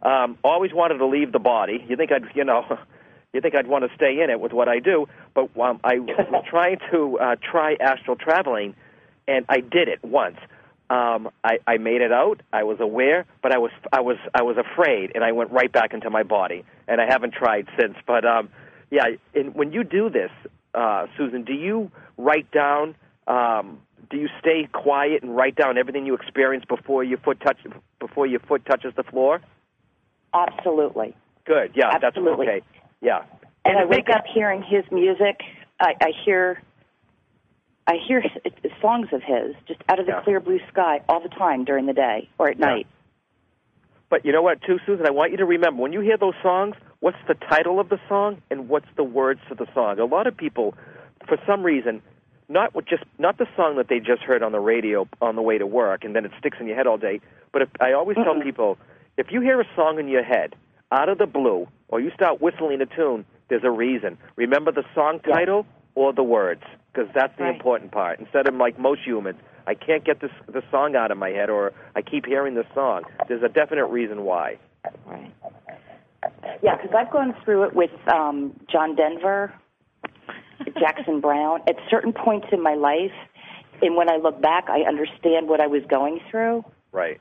[SPEAKER 3] Um, always wanted to leave the body. You think I'd, you know, you think I'd want to stay in it with what I do, but um, I was trying to uh, try astral traveling, and I did it once. Um, I, I made it out. I was aware, but I was I was I was afraid, and I went right back into my body. And I haven't tried since. But um, yeah, and when you do this, uh, Susan, do you write down? Um, do you stay quiet and write down everything you experience before your foot touch before your foot touches the floor?
[SPEAKER 6] Absolutely.
[SPEAKER 3] Good. Yeah,
[SPEAKER 6] Absolutely.
[SPEAKER 3] That's okay. Yeah.
[SPEAKER 6] And, and I wake
[SPEAKER 3] it,
[SPEAKER 6] up hearing his music. I, I hear. I hear songs of his just out of the
[SPEAKER 3] yeah.
[SPEAKER 6] clear blue sky all the time during the day or at
[SPEAKER 3] yeah.
[SPEAKER 6] night.
[SPEAKER 3] But you know what, too, Susan? I want you to remember, when you hear those songs, what's the title of the song and what's the words to the song? A lot of people, for some reason, not with just not the song that they just heard on the radio on the way to work and then it sticks in your head all day, but if, I always
[SPEAKER 6] Mm-mm.
[SPEAKER 3] tell people, if you hear a song in your head out of the blue or you start whistling a tune, there's a reason. Remember the song title yeah. or the words, because that's the
[SPEAKER 6] right.
[SPEAKER 3] important part. Instead of like most humans, I can't get this the song out of my head, or I keep hearing the song. There's a definite reason why.
[SPEAKER 6] Right. Yeah, because I've gone through it with um, John Denver, Jackson Brown, at certain points in my life, and when I look back, I understand what I was going through.
[SPEAKER 3] Right.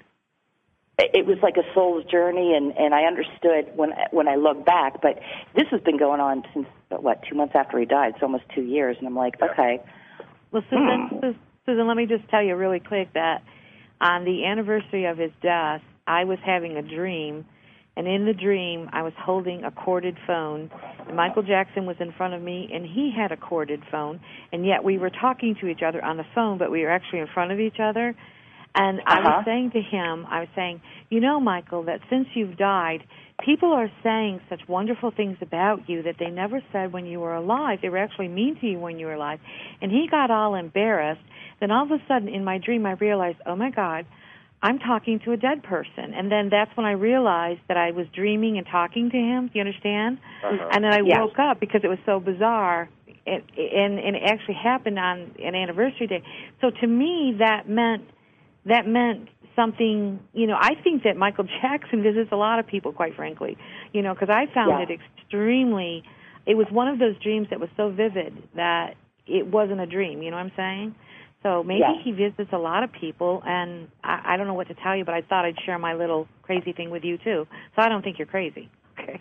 [SPEAKER 6] It was like a soul's journey, and, and I understood when when I look back. But this has been going on since, what, two months after he died. It's almost two years, and I'm like,
[SPEAKER 3] yeah.
[SPEAKER 6] okay.
[SPEAKER 2] Well, Susan, Susan, let me just tell you really quick that on the anniversary of his death, I was having a dream, and in the dream, I was holding a corded phone. And Michael Jackson was in front of me, and he had a corded phone, and yet we were talking to each other on the phone, but we were actually in front of each other. And I
[SPEAKER 6] uh-huh.
[SPEAKER 2] was saying to him, I was saying, you know, Michael, that since you've died, people are saying such wonderful things about you that they never said when you were alive. They were actually mean to you when you were alive. And he got all embarrassed. Then all of a sudden in my dream I realized, oh, my God, I'm talking to a dead person. And then that's when I realized that I was dreaming and talking to him. Do you understand?
[SPEAKER 3] Uh-huh.
[SPEAKER 2] And then I
[SPEAKER 6] yes.
[SPEAKER 2] woke up because it was so bizarre. And, and, and it actually happened on an anniversary day. So to me, that meant that meant something, you know, I think that Michael Jackson visits a lot of people, quite frankly, you know, because I found
[SPEAKER 6] yeah.
[SPEAKER 2] it extremely, it was one of those dreams that was so vivid that it wasn't a dream, you know what I'm saying? So maybe
[SPEAKER 6] yeah.
[SPEAKER 2] he visits a lot of people, and I, I don't know what to tell you, but I thought I'd share my little crazy thing with you, too. So I don't think you're crazy. Okay.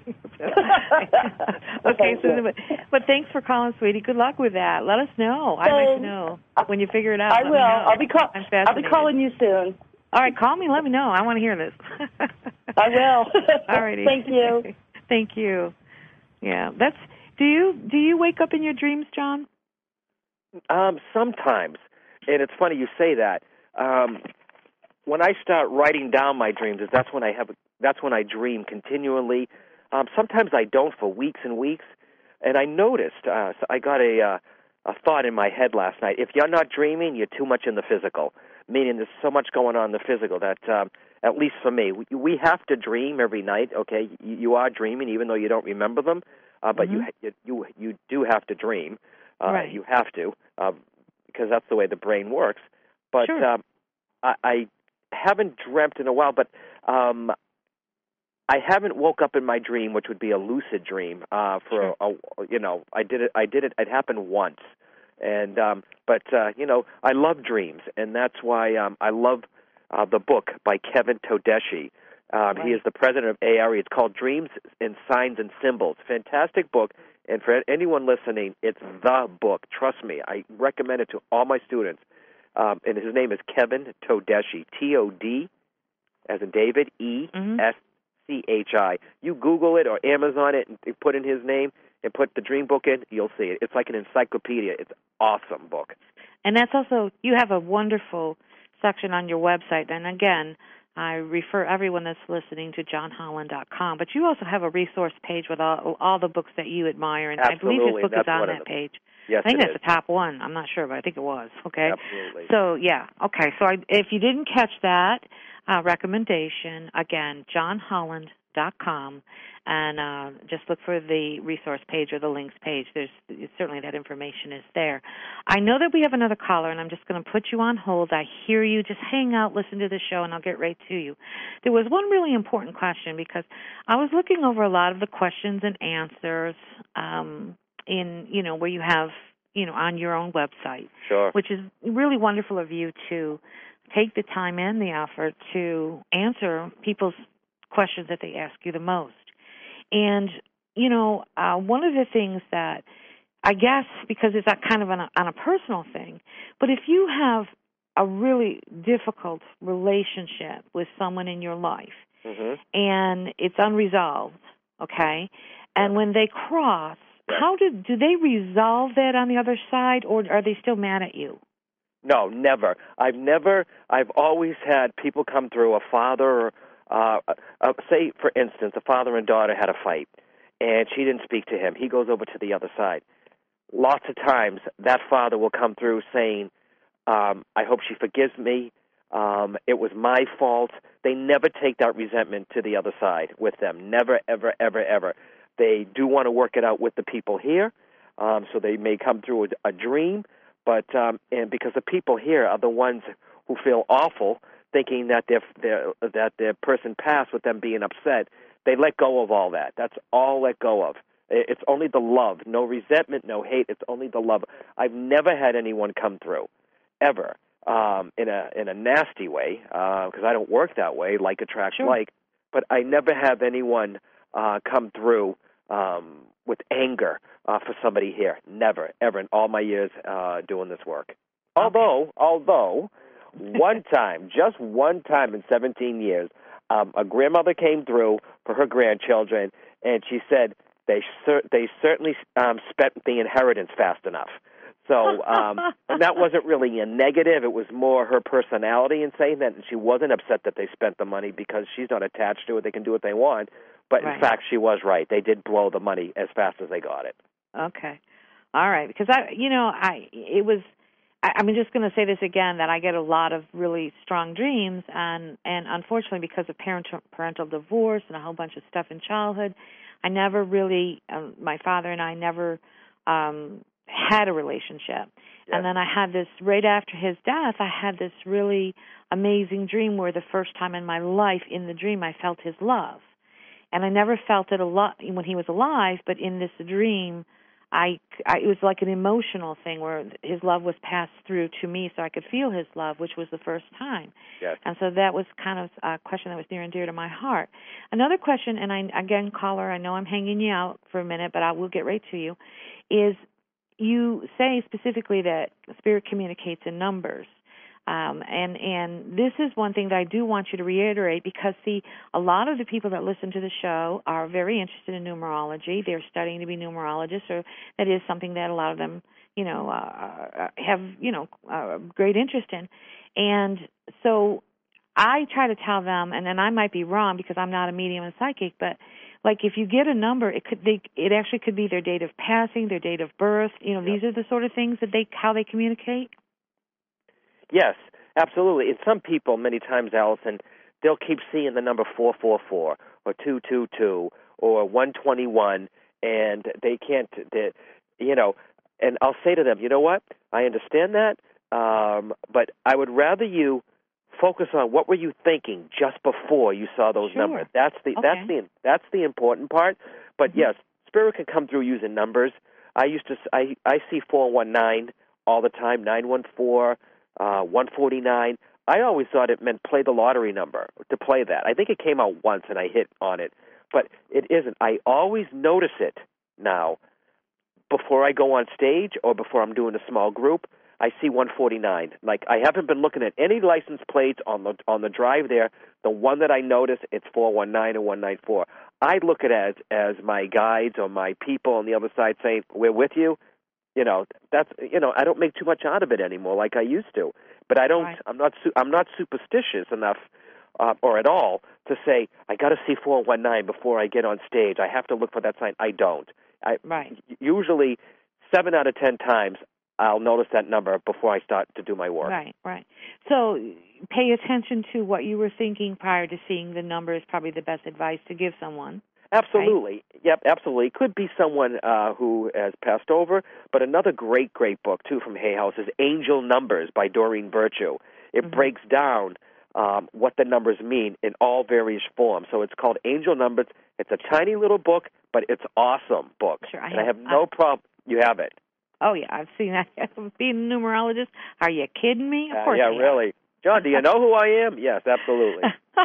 [SPEAKER 2] okay, Susan, but, but thanks for calling, sweetie. Good luck with that. Let us know. I'd like to know when you figure it out.
[SPEAKER 6] I will. I'll be call- I'll be calling you soon.
[SPEAKER 2] All right, call me. Let me know. I want to hear this.
[SPEAKER 6] I will.
[SPEAKER 2] All righty.
[SPEAKER 6] Thank you.
[SPEAKER 2] Thank you. Yeah, that's. Do you do you wake up in your dreams, John?
[SPEAKER 3] Um, sometimes, and it's funny you say that. Um, when I start writing down my dreams, is that's when I have. That's when I dream continually. Um, sometimes I don't for weeks and weeks. And I noticed, uh, so I got a, uh, a thought in my head last night. If you're not dreaming, you're too much in the physical, meaning there's so much going on in the physical that, um, at least for me, we, we have to dream every night, okay? You, you are dreaming even though you don't remember them, uh, but
[SPEAKER 2] mm-hmm.
[SPEAKER 3] you, you you do have to dream. Uh,
[SPEAKER 2] right.
[SPEAKER 3] You have to, uh, because that's the way the brain works. But
[SPEAKER 2] sure.
[SPEAKER 3] um, I, I haven't dreamt in a while, but... Um, I haven't woke up in my dream, which would be a lucid dream. Uh, for
[SPEAKER 2] sure.
[SPEAKER 3] a, a, you know, I did it. I did it. It happened once, and um, but uh, you know, I love dreams, and that's why um, I love uh, the book by Kevin Todeschi. Um,
[SPEAKER 2] right.
[SPEAKER 3] He is the president of A R E. It's called Dreams in Signs and Symbols. Fantastic book, and for anyone listening, it's the book. Trust me, I recommend it to all my students. Um, and his name is Kevin Todeschi. T O D, as in David, E S. C H I. You Google it or Amazon it and put in his name and put the Dream Book in, you'll see it. It's like an encyclopedia. It's an awesome book.
[SPEAKER 2] And that's also, you have a wonderful section on your website. And again, I refer everyone that's listening to john holland dot com. But you also have a resource page with all, all the books that you admire. And
[SPEAKER 3] Absolutely.
[SPEAKER 2] I believe his book
[SPEAKER 3] that's
[SPEAKER 2] is on that
[SPEAKER 3] the,
[SPEAKER 2] page.
[SPEAKER 3] Yes,
[SPEAKER 2] I think
[SPEAKER 3] it
[SPEAKER 2] that's
[SPEAKER 3] is.
[SPEAKER 2] the top one. I'm not sure, but I think it was. Okay.
[SPEAKER 3] Absolutely.
[SPEAKER 2] So, yeah. Okay. So I, if you didn't catch that uh, recommendation, again, john holland dot com, and uh, just look for the resource page or the links page. There's certainly that information is there. I know that we have another caller, and I'm just going to put you on hold. I hear you. Just hang out, listen to the show, and I'll get right to you. There was one really important question because I was looking over a lot of the questions and answers um, in, you know, where you have, you know, on your own website.
[SPEAKER 3] Sure.
[SPEAKER 2] Which is really wonderful of you to take the time and the effort to answer people's questions that they ask you the most. And, you know, uh, one of the things that I guess, because it's a kind of on a, on a personal thing, but if you have a really difficult relationship with someone in your life,
[SPEAKER 3] mm-hmm.
[SPEAKER 2] and it's unresolved, okay, and
[SPEAKER 3] yeah.
[SPEAKER 2] when they cross,
[SPEAKER 3] yeah.
[SPEAKER 2] how do, do they resolve that on the other side, or are they still mad at you?
[SPEAKER 3] No, never. I've never, I've always had people come through, a father, uh, uh, say, for instance, a father and daughter had a fight, and she didn't speak to him. He goes over to the other side. Lots of times, that father will come through saying, um, I hope she forgives me. Um, it was my fault. They never take that resentment to the other side with them. Never, ever, ever, ever. They do want to work it out with the people here, um, so they may come through a, a dream. But um, and because the people here are the ones who feel awful, thinking that their their that their person passed with them being upset, they let go of all that. That's all let go of. It's only the love, no resentment, no hate. It's only the love. I've never had anyone come through, ever, um, in a in a nasty way, because uh, I don't work that way. Like attracts
[SPEAKER 2] sure.
[SPEAKER 3] like, but I never have anyone uh, come through um, with anger uh, for somebody here. Never, ever in all my years uh, doing this work. Although,
[SPEAKER 2] okay.
[SPEAKER 3] although, one time, just one time in seventeen years, um, a grandmother came through for her grandchildren, and she said they cer- they certainly um, spent the inheritance fast enough. So, um, and that wasn't really a negative. It was more her personality in saying that, and she wasn't upset that they spent the money because she's not attached to it. They can do what they want. But
[SPEAKER 2] right.
[SPEAKER 3] in fact, she was right. They did blow the money as fast as they got it.
[SPEAKER 2] Okay. All right. Because, I, you know, I it was, I, I'm just going to say this again, that I get a lot of really strong dreams, and, and unfortunately because of parental, parental divorce and a whole bunch of stuff in childhood, I never really, um, my father and I never um, had a relationship.
[SPEAKER 3] Yes.
[SPEAKER 2] And then I had this, right after his death, I had this really amazing dream where the first time in my life, in the dream, I felt his love. And I never felt it a lot when he was alive, but in this dream, I, I, it was like an emotional thing where his love was passed through to me so I could feel his love, which was the first time.
[SPEAKER 3] Yes.
[SPEAKER 2] And so that was kind of a question that was near and dear to my heart. Another question, and I, again, caller, I know I'm hanging you out for a minute, but I will get right to you, is you say specifically that spirit communicates in numbers. Um, and, and this is one thing that I do want you to reiterate because, see, a lot of the people that listen to the show are very interested in numerology. They're studying to be numerologists, or that is something that a lot of them, you know, uh, have, you know, uh, great interest in. And so I try to tell them, and then I might be wrong because I'm not a medium and psychic, but like if you get a number, it could they, it actually could be their date of passing, their date of birth. You know,
[SPEAKER 3] Yep.
[SPEAKER 2] these are the sort of things that they how they communicate.
[SPEAKER 3] Yes, absolutely. And some people, many times, Allison, they'll keep seeing the number four four four or two two two or one twenty-one, and they can't, they, you know, and I'll say to them, you know what, I understand that, um, but I would rather you focus on what were you thinking just before you saw those
[SPEAKER 2] Sure.
[SPEAKER 3] numbers. That's the
[SPEAKER 2] Okay.
[SPEAKER 3] that's the that's the important part. But
[SPEAKER 2] Mm-hmm.
[SPEAKER 3] yes, spirit can come through using numbers. I used to I I see four one nine all the time, nine one four. Uh, one forty-nine. I always thought it meant play the lottery number, to play that. I think it came out once and I hit on it, but it isn't. I always notice it now before I go on stage or before I'm doing a small group. I see one forty-nine. Like, I haven't been looking at any license plates on the on the drive there. The one that I notice, it's four one nine or one nine four. I look at it as, as my guides or my people on the other side saying, we're with you. You know, that's, you know, I don't make too much out of it anymore like I used to. But I don't,
[SPEAKER 2] Right.
[SPEAKER 3] I'm not, I'm not superstitious enough, uh, or at all, to say I got to see four one nine before I get on stage. I have to look for that sign. I don't. I
[SPEAKER 2] Right.
[SPEAKER 3] usually seven out of ten times I'll notice that number before I start to do my work.
[SPEAKER 2] Right, right. So pay attention to what you were thinking prior to seeing the number is probably the best advice to give someone.
[SPEAKER 3] Absolutely. Right? Yep, absolutely. It could be someone uh, who has passed over, but another great, great book, too, from Hay House is Angel Numbers by Doreen Virtue. It mm-hmm. breaks down um, what the numbers mean in all various forms. So it's called Angel Numbers. It's a tiny little book, but it's an awesome book.
[SPEAKER 2] Sure, I
[SPEAKER 3] and
[SPEAKER 2] have,
[SPEAKER 3] I have no
[SPEAKER 2] I,
[SPEAKER 3] problem. You have it.
[SPEAKER 2] Oh, yeah, I've seen that. Being a numerologist, are you kidding me? Of
[SPEAKER 3] uh,
[SPEAKER 2] course
[SPEAKER 3] Yeah,
[SPEAKER 2] I
[SPEAKER 3] really.
[SPEAKER 2] Am.
[SPEAKER 3] John, do you know who I am? Yes, absolutely.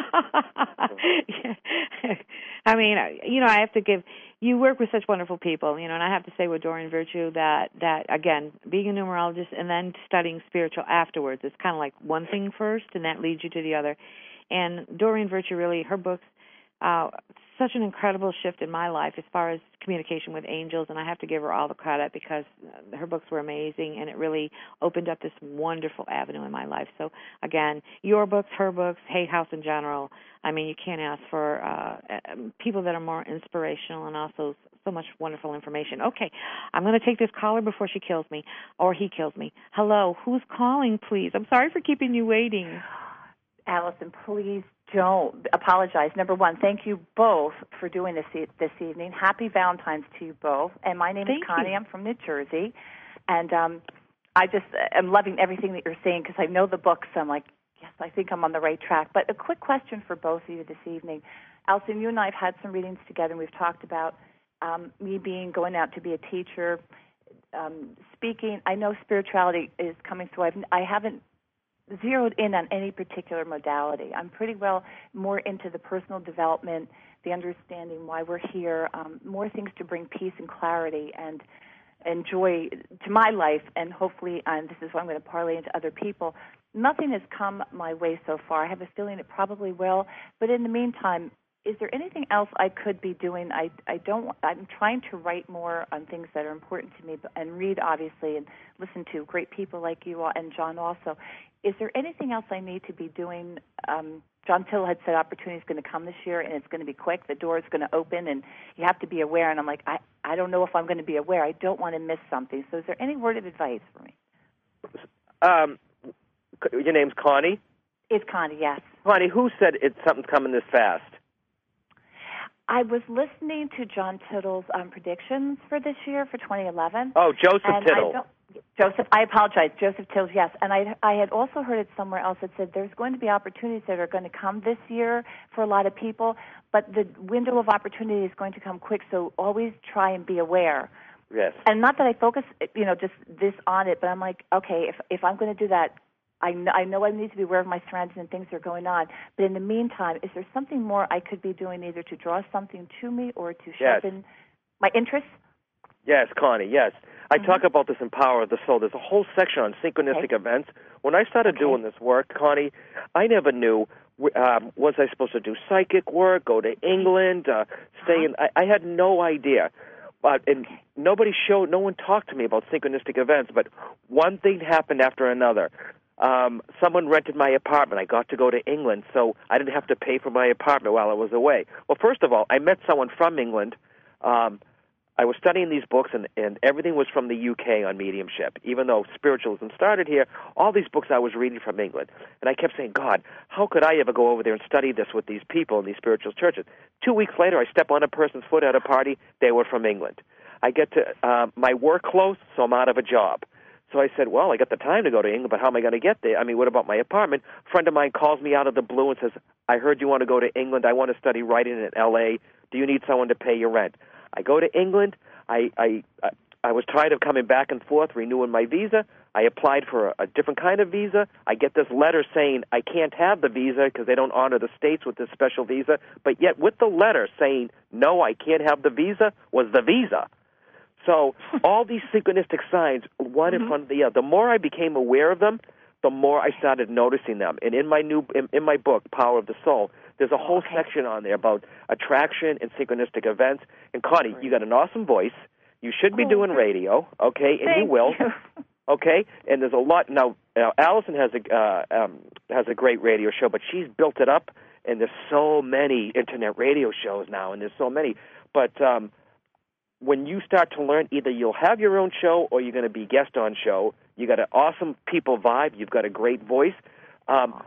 [SPEAKER 2] I mean, you know, I have to give, you work with such wonderful people, you know, and I have to say with Doreen Virtue that, that again, being a numerologist and then studying spiritual afterwards, it's kind of like one thing first, and that leads you to the other. And Doreen Virtue, really, her books, uh, such an incredible shift in my life as far as communication with angels, and I have to give her all the credit because her books were amazing, and it really opened up this wonderful avenue in my life. So, again, your books, her books, Hay House in general, I mean, you can't ask for uh, people that are more inspirational and also so much wonderful information. Okay, I'm going to take this caller before she kills me, or he kills me. Hello, who's calling, please? I'm sorry for keeping you waiting.
[SPEAKER 6] Allison, please don't apologize. Number one, thank you both for doing this e- this evening. Happy Valentine's to you both. And my name
[SPEAKER 2] thank
[SPEAKER 6] is Connie.
[SPEAKER 2] You.
[SPEAKER 6] I'm from New Jersey. And um, I just am loving everything that you're saying because I know the books. So I'm like, yes, I think I'm on the right track. But a quick question for both of you this evening. Allison, you and I have had some readings together, and we've talked about um, me being going out to be a teacher, um, speaking. I know spirituality is coming through. I've, I haven't zeroed in on any particular modality. I'm pretty well more into the personal development, the understanding why we're here, um, more things to bring peace and clarity and and joy to my life, and hopefully, and this is what I'm going to parlay into other people. Nothing has come my way so far. I have a feeling it probably will, but in the meantime, is there anything else I could be doing? I, I don't. I'm trying to write more on things that are important to me, and read obviously, and listen to great people like you and John also. Is there anything else I need to be doing? Um, John Till had said opportunity is going to come this year, and it's going to be quick. The door is going to open, and you have to be aware. And I'm like, I, I don't know if I'm going to be aware. I don't want to miss something. So is there any word of advice for me?
[SPEAKER 3] Um, your name's Connie?
[SPEAKER 6] It's Connie, yes.
[SPEAKER 3] Connie, who said it's something's coming this fast?
[SPEAKER 6] I was listening to John Tittle's um, predictions for this year, for twenty eleven.
[SPEAKER 3] Oh, Joseph
[SPEAKER 6] and
[SPEAKER 3] Tittle.
[SPEAKER 6] I don't, Joseph, I apologize, Joseph Tittle's, yes. And I, I had also heard it somewhere else that said there's going to be opportunities that are going to come this year for a lot of people, but the window of opportunity is going to come quick, so always try and be aware.
[SPEAKER 3] Yes.
[SPEAKER 6] And not that I focus, you know, just this on it, but I'm like, okay, if if I'm going to do that, I know, I know I need to be aware of my surroundings and things that are going on. But in the meantime, is there something more I could be doing either to draw something to me or to sharpen
[SPEAKER 3] yes.
[SPEAKER 6] my interests?
[SPEAKER 3] Yes, Connie, yes. I
[SPEAKER 6] mm-hmm.
[SPEAKER 3] talk about this in Power of the Soul. There's a whole section on synchronistic
[SPEAKER 6] okay.
[SPEAKER 3] events. When I started
[SPEAKER 6] okay.
[SPEAKER 3] doing this work, Connie, I never knew, um, was I supposed to do psychic work, go to England, uh, stay in... I, I had no idea. But and
[SPEAKER 6] okay.
[SPEAKER 3] nobody showed, no one talked to me about synchronistic events, but one thing happened after another. Um, someone rented my apartment. I got to go to England, so I didn't have to pay for my apartment while I was away. Well, first of all, I met someone from England. Um, I was studying these books, and, and everything was from the U K on mediumship. Even though spiritualism started here, all these books I was reading from England. And I kept saying, God, how could I ever go over there and study this with these people in these spiritual churches? Two weeks later, I step on a person's foot at a party. They were from England. I get to uh, my work close, so I'm out of a job. So I said, well, I got the time to go to England, but how am I going to get there? I mean, what about my apartment? A friend of mine calls me out of the blue and says, I heard you want to go to England. I want to study writing in L A. Do you need someone to pay your rent? I go to England. I I I was tired of coming back and forth, renewing my visa. I applied for a, a different kind of visa. I get this letter saying I can't have the visa because they don't honor the states with this special visa. But yet with the letter saying, no, I can't have the visa, was the visa. So all these synchronistic signs, one
[SPEAKER 6] mm-hmm.
[SPEAKER 3] in front of the other, the more I became aware of them, the more I started noticing them. And in my new, in, in my book, Power of the Soul, there's a whole
[SPEAKER 6] okay.
[SPEAKER 3] section on there about attraction and synchronistic events. And Connie,
[SPEAKER 6] Great.
[SPEAKER 3] you got an awesome voice. You should be
[SPEAKER 6] oh,
[SPEAKER 3] doing radio, okay? And
[SPEAKER 6] Thank
[SPEAKER 3] you will,
[SPEAKER 6] you.
[SPEAKER 3] okay? And there's a lot now. Now Allison has a uh, um, has a great radio show, but she's built it up. And there's so many internet radio shows now, and there's so many. But um, when you start to learn, either you'll have your own show or you're going to be guest on show. You got an awesome people vibe. You've got a great voice. Um,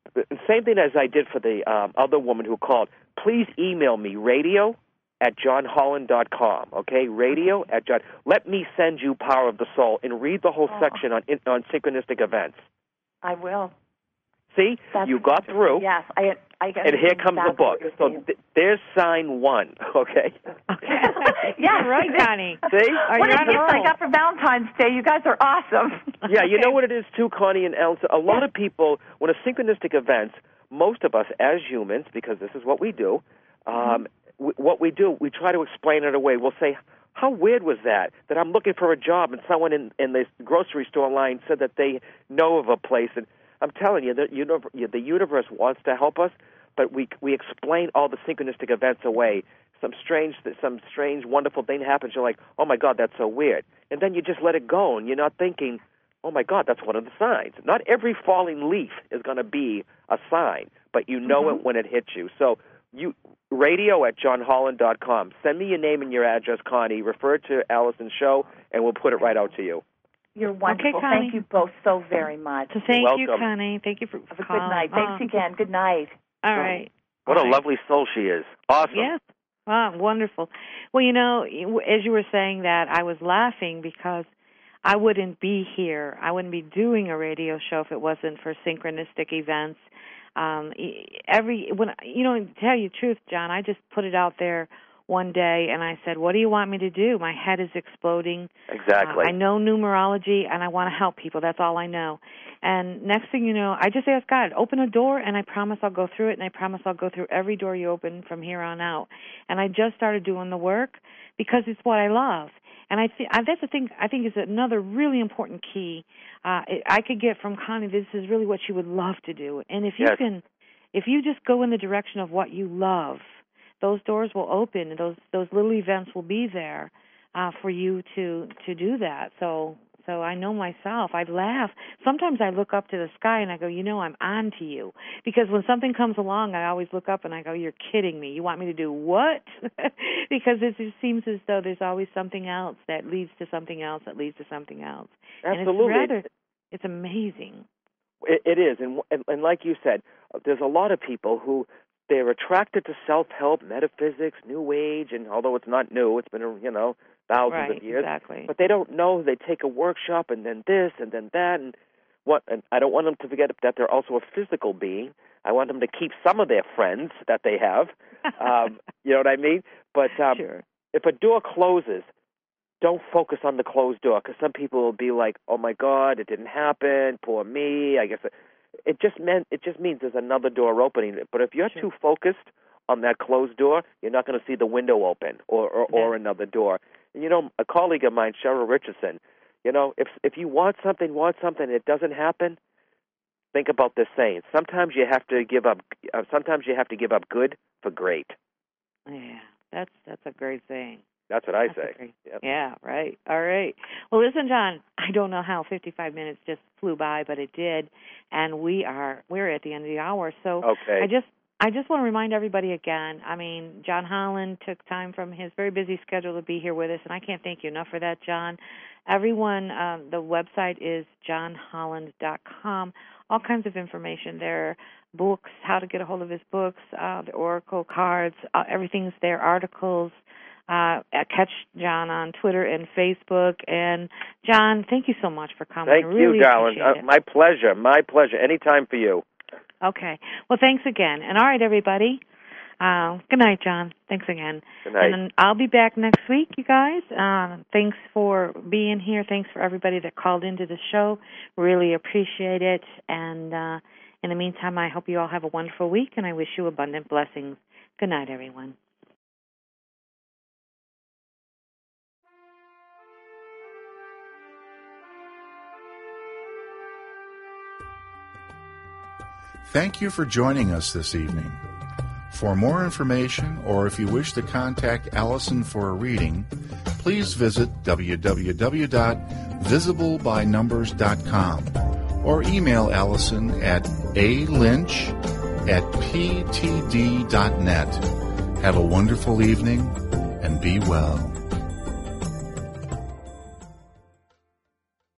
[SPEAKER 3] same thing as I did for the um, other woman who called. Please email me, radio at john holland dot com, okay? Radio at John. Let me send you Power of the Soul and read the whole oh. section on on synchronistic events.
[SPEAKER 6] I will.
[SPEAKER 3] See,
[SPEAKER 6] That's
[SPEAKER 3] you got through.
[SPEAKER 6] Yes, I. I guess
[SPEAKER 3] and here comes the book. So th- there's sign one, okay?
[SPEAKER 6] Okay. Yeah,
[SPEAKER 2] right, Connie.
[SPEAKER 3] See?
[SPEAKER 2] Are
[SPEAKER 6] what
[SPEAKER 2] you
[SPEAKER 6] a gift I got for Valentine's Day. You guys are awesome.
[SPEAKER 3] Yeah, you know what it is too, Connie and Elsa? A lot yeah. of people, when a synchronistic events, most of us as humans, because this is what we do, um, mm-hmm. w- what we do, we try to explain it away. We'll say, how weird was that, that I'm looking for a job and someone in, in the grocery store line said that they know of a place. And I'm telling you, the universe, the universe wants to help us, but we we explain all the synchronistic events away. Some strange, some strange, wonderful thing happens. You're like, oh my God, that's so weird, and then you just let it go, and you're not thinking, oh my God, that's one of the signs. Not every falling leaf is going to be a sign, but you know mm-hmm. it when it hits you. So you radio at john holland dot com. Send me your name and your address, Connie. Refer to Allison's show, and we'll put it right out to you.
[SPEAKER 6] You're wonderful.
[SPEAKER 2] Okay, Connie.
[SPEAKER 6] Thank you both so very much.
[SPEAKER 2] So thank
[SPEAKER 3] Welcome.
[SPEAKER 2] you, Connie. Thank you for
[SPEAKER 6] Have a
[SPEAKER 2] calling.
[SPEAKER 6] good night. Thanks
[SPEAKER 2] oh.
[SPEAKER 6] again. Good night.
[SPEAKER 2] All right.
[SPEAKER 3] What
[SPEAKER 2] All
[SPEAKER 3] a
[SPEAKER 2] right.
[SPEAKER 3] lovely soul she is. Awesome.
[SPEAKER 2] Yes. Wow, wonderful. Well, you know, as you were saying that, I was laughing because I wouldn't be here. I wouldn't be doing a radio show if it wasn't for synchronistic events. Um, every when you know, to tell you the truth, John, I just put it out there one day, and I said, what do you want me to do? My head is exploding.
[SPEAKER 3] Exactly.
[SPEAKER 2] Uh, I know numerology, and I want to help people. That's all I know. And next thing you know, I just asked God, open a door, and I promise I'll go through it, and I promise I'll go through every door you open from here on out. And I just started doing the work because it's what I love. And I th- I, that's the thing I think is another really important key. Uh, it, I could get from Connie, this is really what she would love to do. And if you
[SPEAKER 3] yes.
[SPEAKER 2] can, if you just go in the direction of what you love, those doors will open, and those those little events will be there uh, for you to to do that. So so I know myself. I laugh. Sometimes I look up to the sky and I go, you know, I'm on to you. Because when something comes along, I always look up and I go, you're kidding me. You want me to do what? Because it just seems as though there's always something else that leads to something else that leads to something else.
[SPEAKER 3] Absolutely.
[SPEAKER 2] And it's rather, it's amazing.
[SPEAKER 3] It, it is. And, and and like you said, there's a lot of people who they're attracted to self-help, metaphysics, New Age, and although it's not new, it's been, you know, thousands
[SPEAKER 2] right,
[SPEAKER 3] of years.
[SPEAKER 2] Exactly.
[SPEAKER 3] But they don't know. They take a workshop and then this and then that. And what? And I don't want them to forget that they're also a physical being. I want them to keep some of their friends that they have. Um, you know what I mean? But um,
[SPEAKER 2] sure.
[SPEAKER 3] if a door closes, don't focus on the closed door, because some people will be like, oh, my God, it didn't happen. Poor me. I guess it, it just meant it just means there's another door opening. But if you're
[SPEAKER 2] sure.
[SPEAKER 3] too focused on that closed door, you're not going to see the window open or, or, or another door. And, you know, a colleague of mine, Cheryl Richardson, you know, if if you want something, want something, and it doesn't happen, think about this saying. Sometimes you have to give up. Uh, sometimes you have to give up good for great.
[SPEAKER 2] Yeah, that's that's a great thing.
[SPEAKER 3] That's what I
[SPEAKER 2] that's
[SPEAKER 3] say.
[SPEAKER 2] Great,
[SPEAKER 3] yep.
[SPEAKER 2] Yeah, right. All right. Well, listen, John, I don't know how fifty-five minutes just flew by, but it did, and we are we're at the end of the hour. So
[SPEAKER 3] okay.
[SPEAKER 2] I just I just want to remind everybody again. I mean, John Holland took time from his very busy schedule to be here with us, and I can't thank you enough for that, John. Everyone, um, the website is john holland dot com. All kinds of information there, books, how to get a hold of his books, uh, the oracle cards, uh, everything's there, articles. Uh, catch John on Twitter and Facebook. And, John, thank you so much for coming.
[SPEAKER 3] Thank
[SPEAKER 2] I really
[SPEAKER 3] you, darling.
[SPEAKER 2] appreciate
[SPEAKER 3] Uh,
[SPEAKER 2] it.
[SPEAKER 3] my pleasure. My pleasure. Anytime for you.
[SPEAKER 2] Okay. Well, thanks again. And all right, everybody. Uh, good night, John. Thanks again.
[SPEAKER 3] Good night.
[SPEAKER 2] And then I'll be back next week, you guys. Uh, thanks for being here. Thanks for everybody that called into the show. Really appreciate it. And uh, in the meantime, I hope you all have a wonderful week, and I wish you abundant blessings. Good night, everyone.
[SPEAKER 1] Thank you for joining us this evening. For more information, or if you wish to contact Allison for a reading, please visit w w w dot visible by numbers dot com or email Allison at a lynch at p t d dot net. Have a wonderful evening and be well.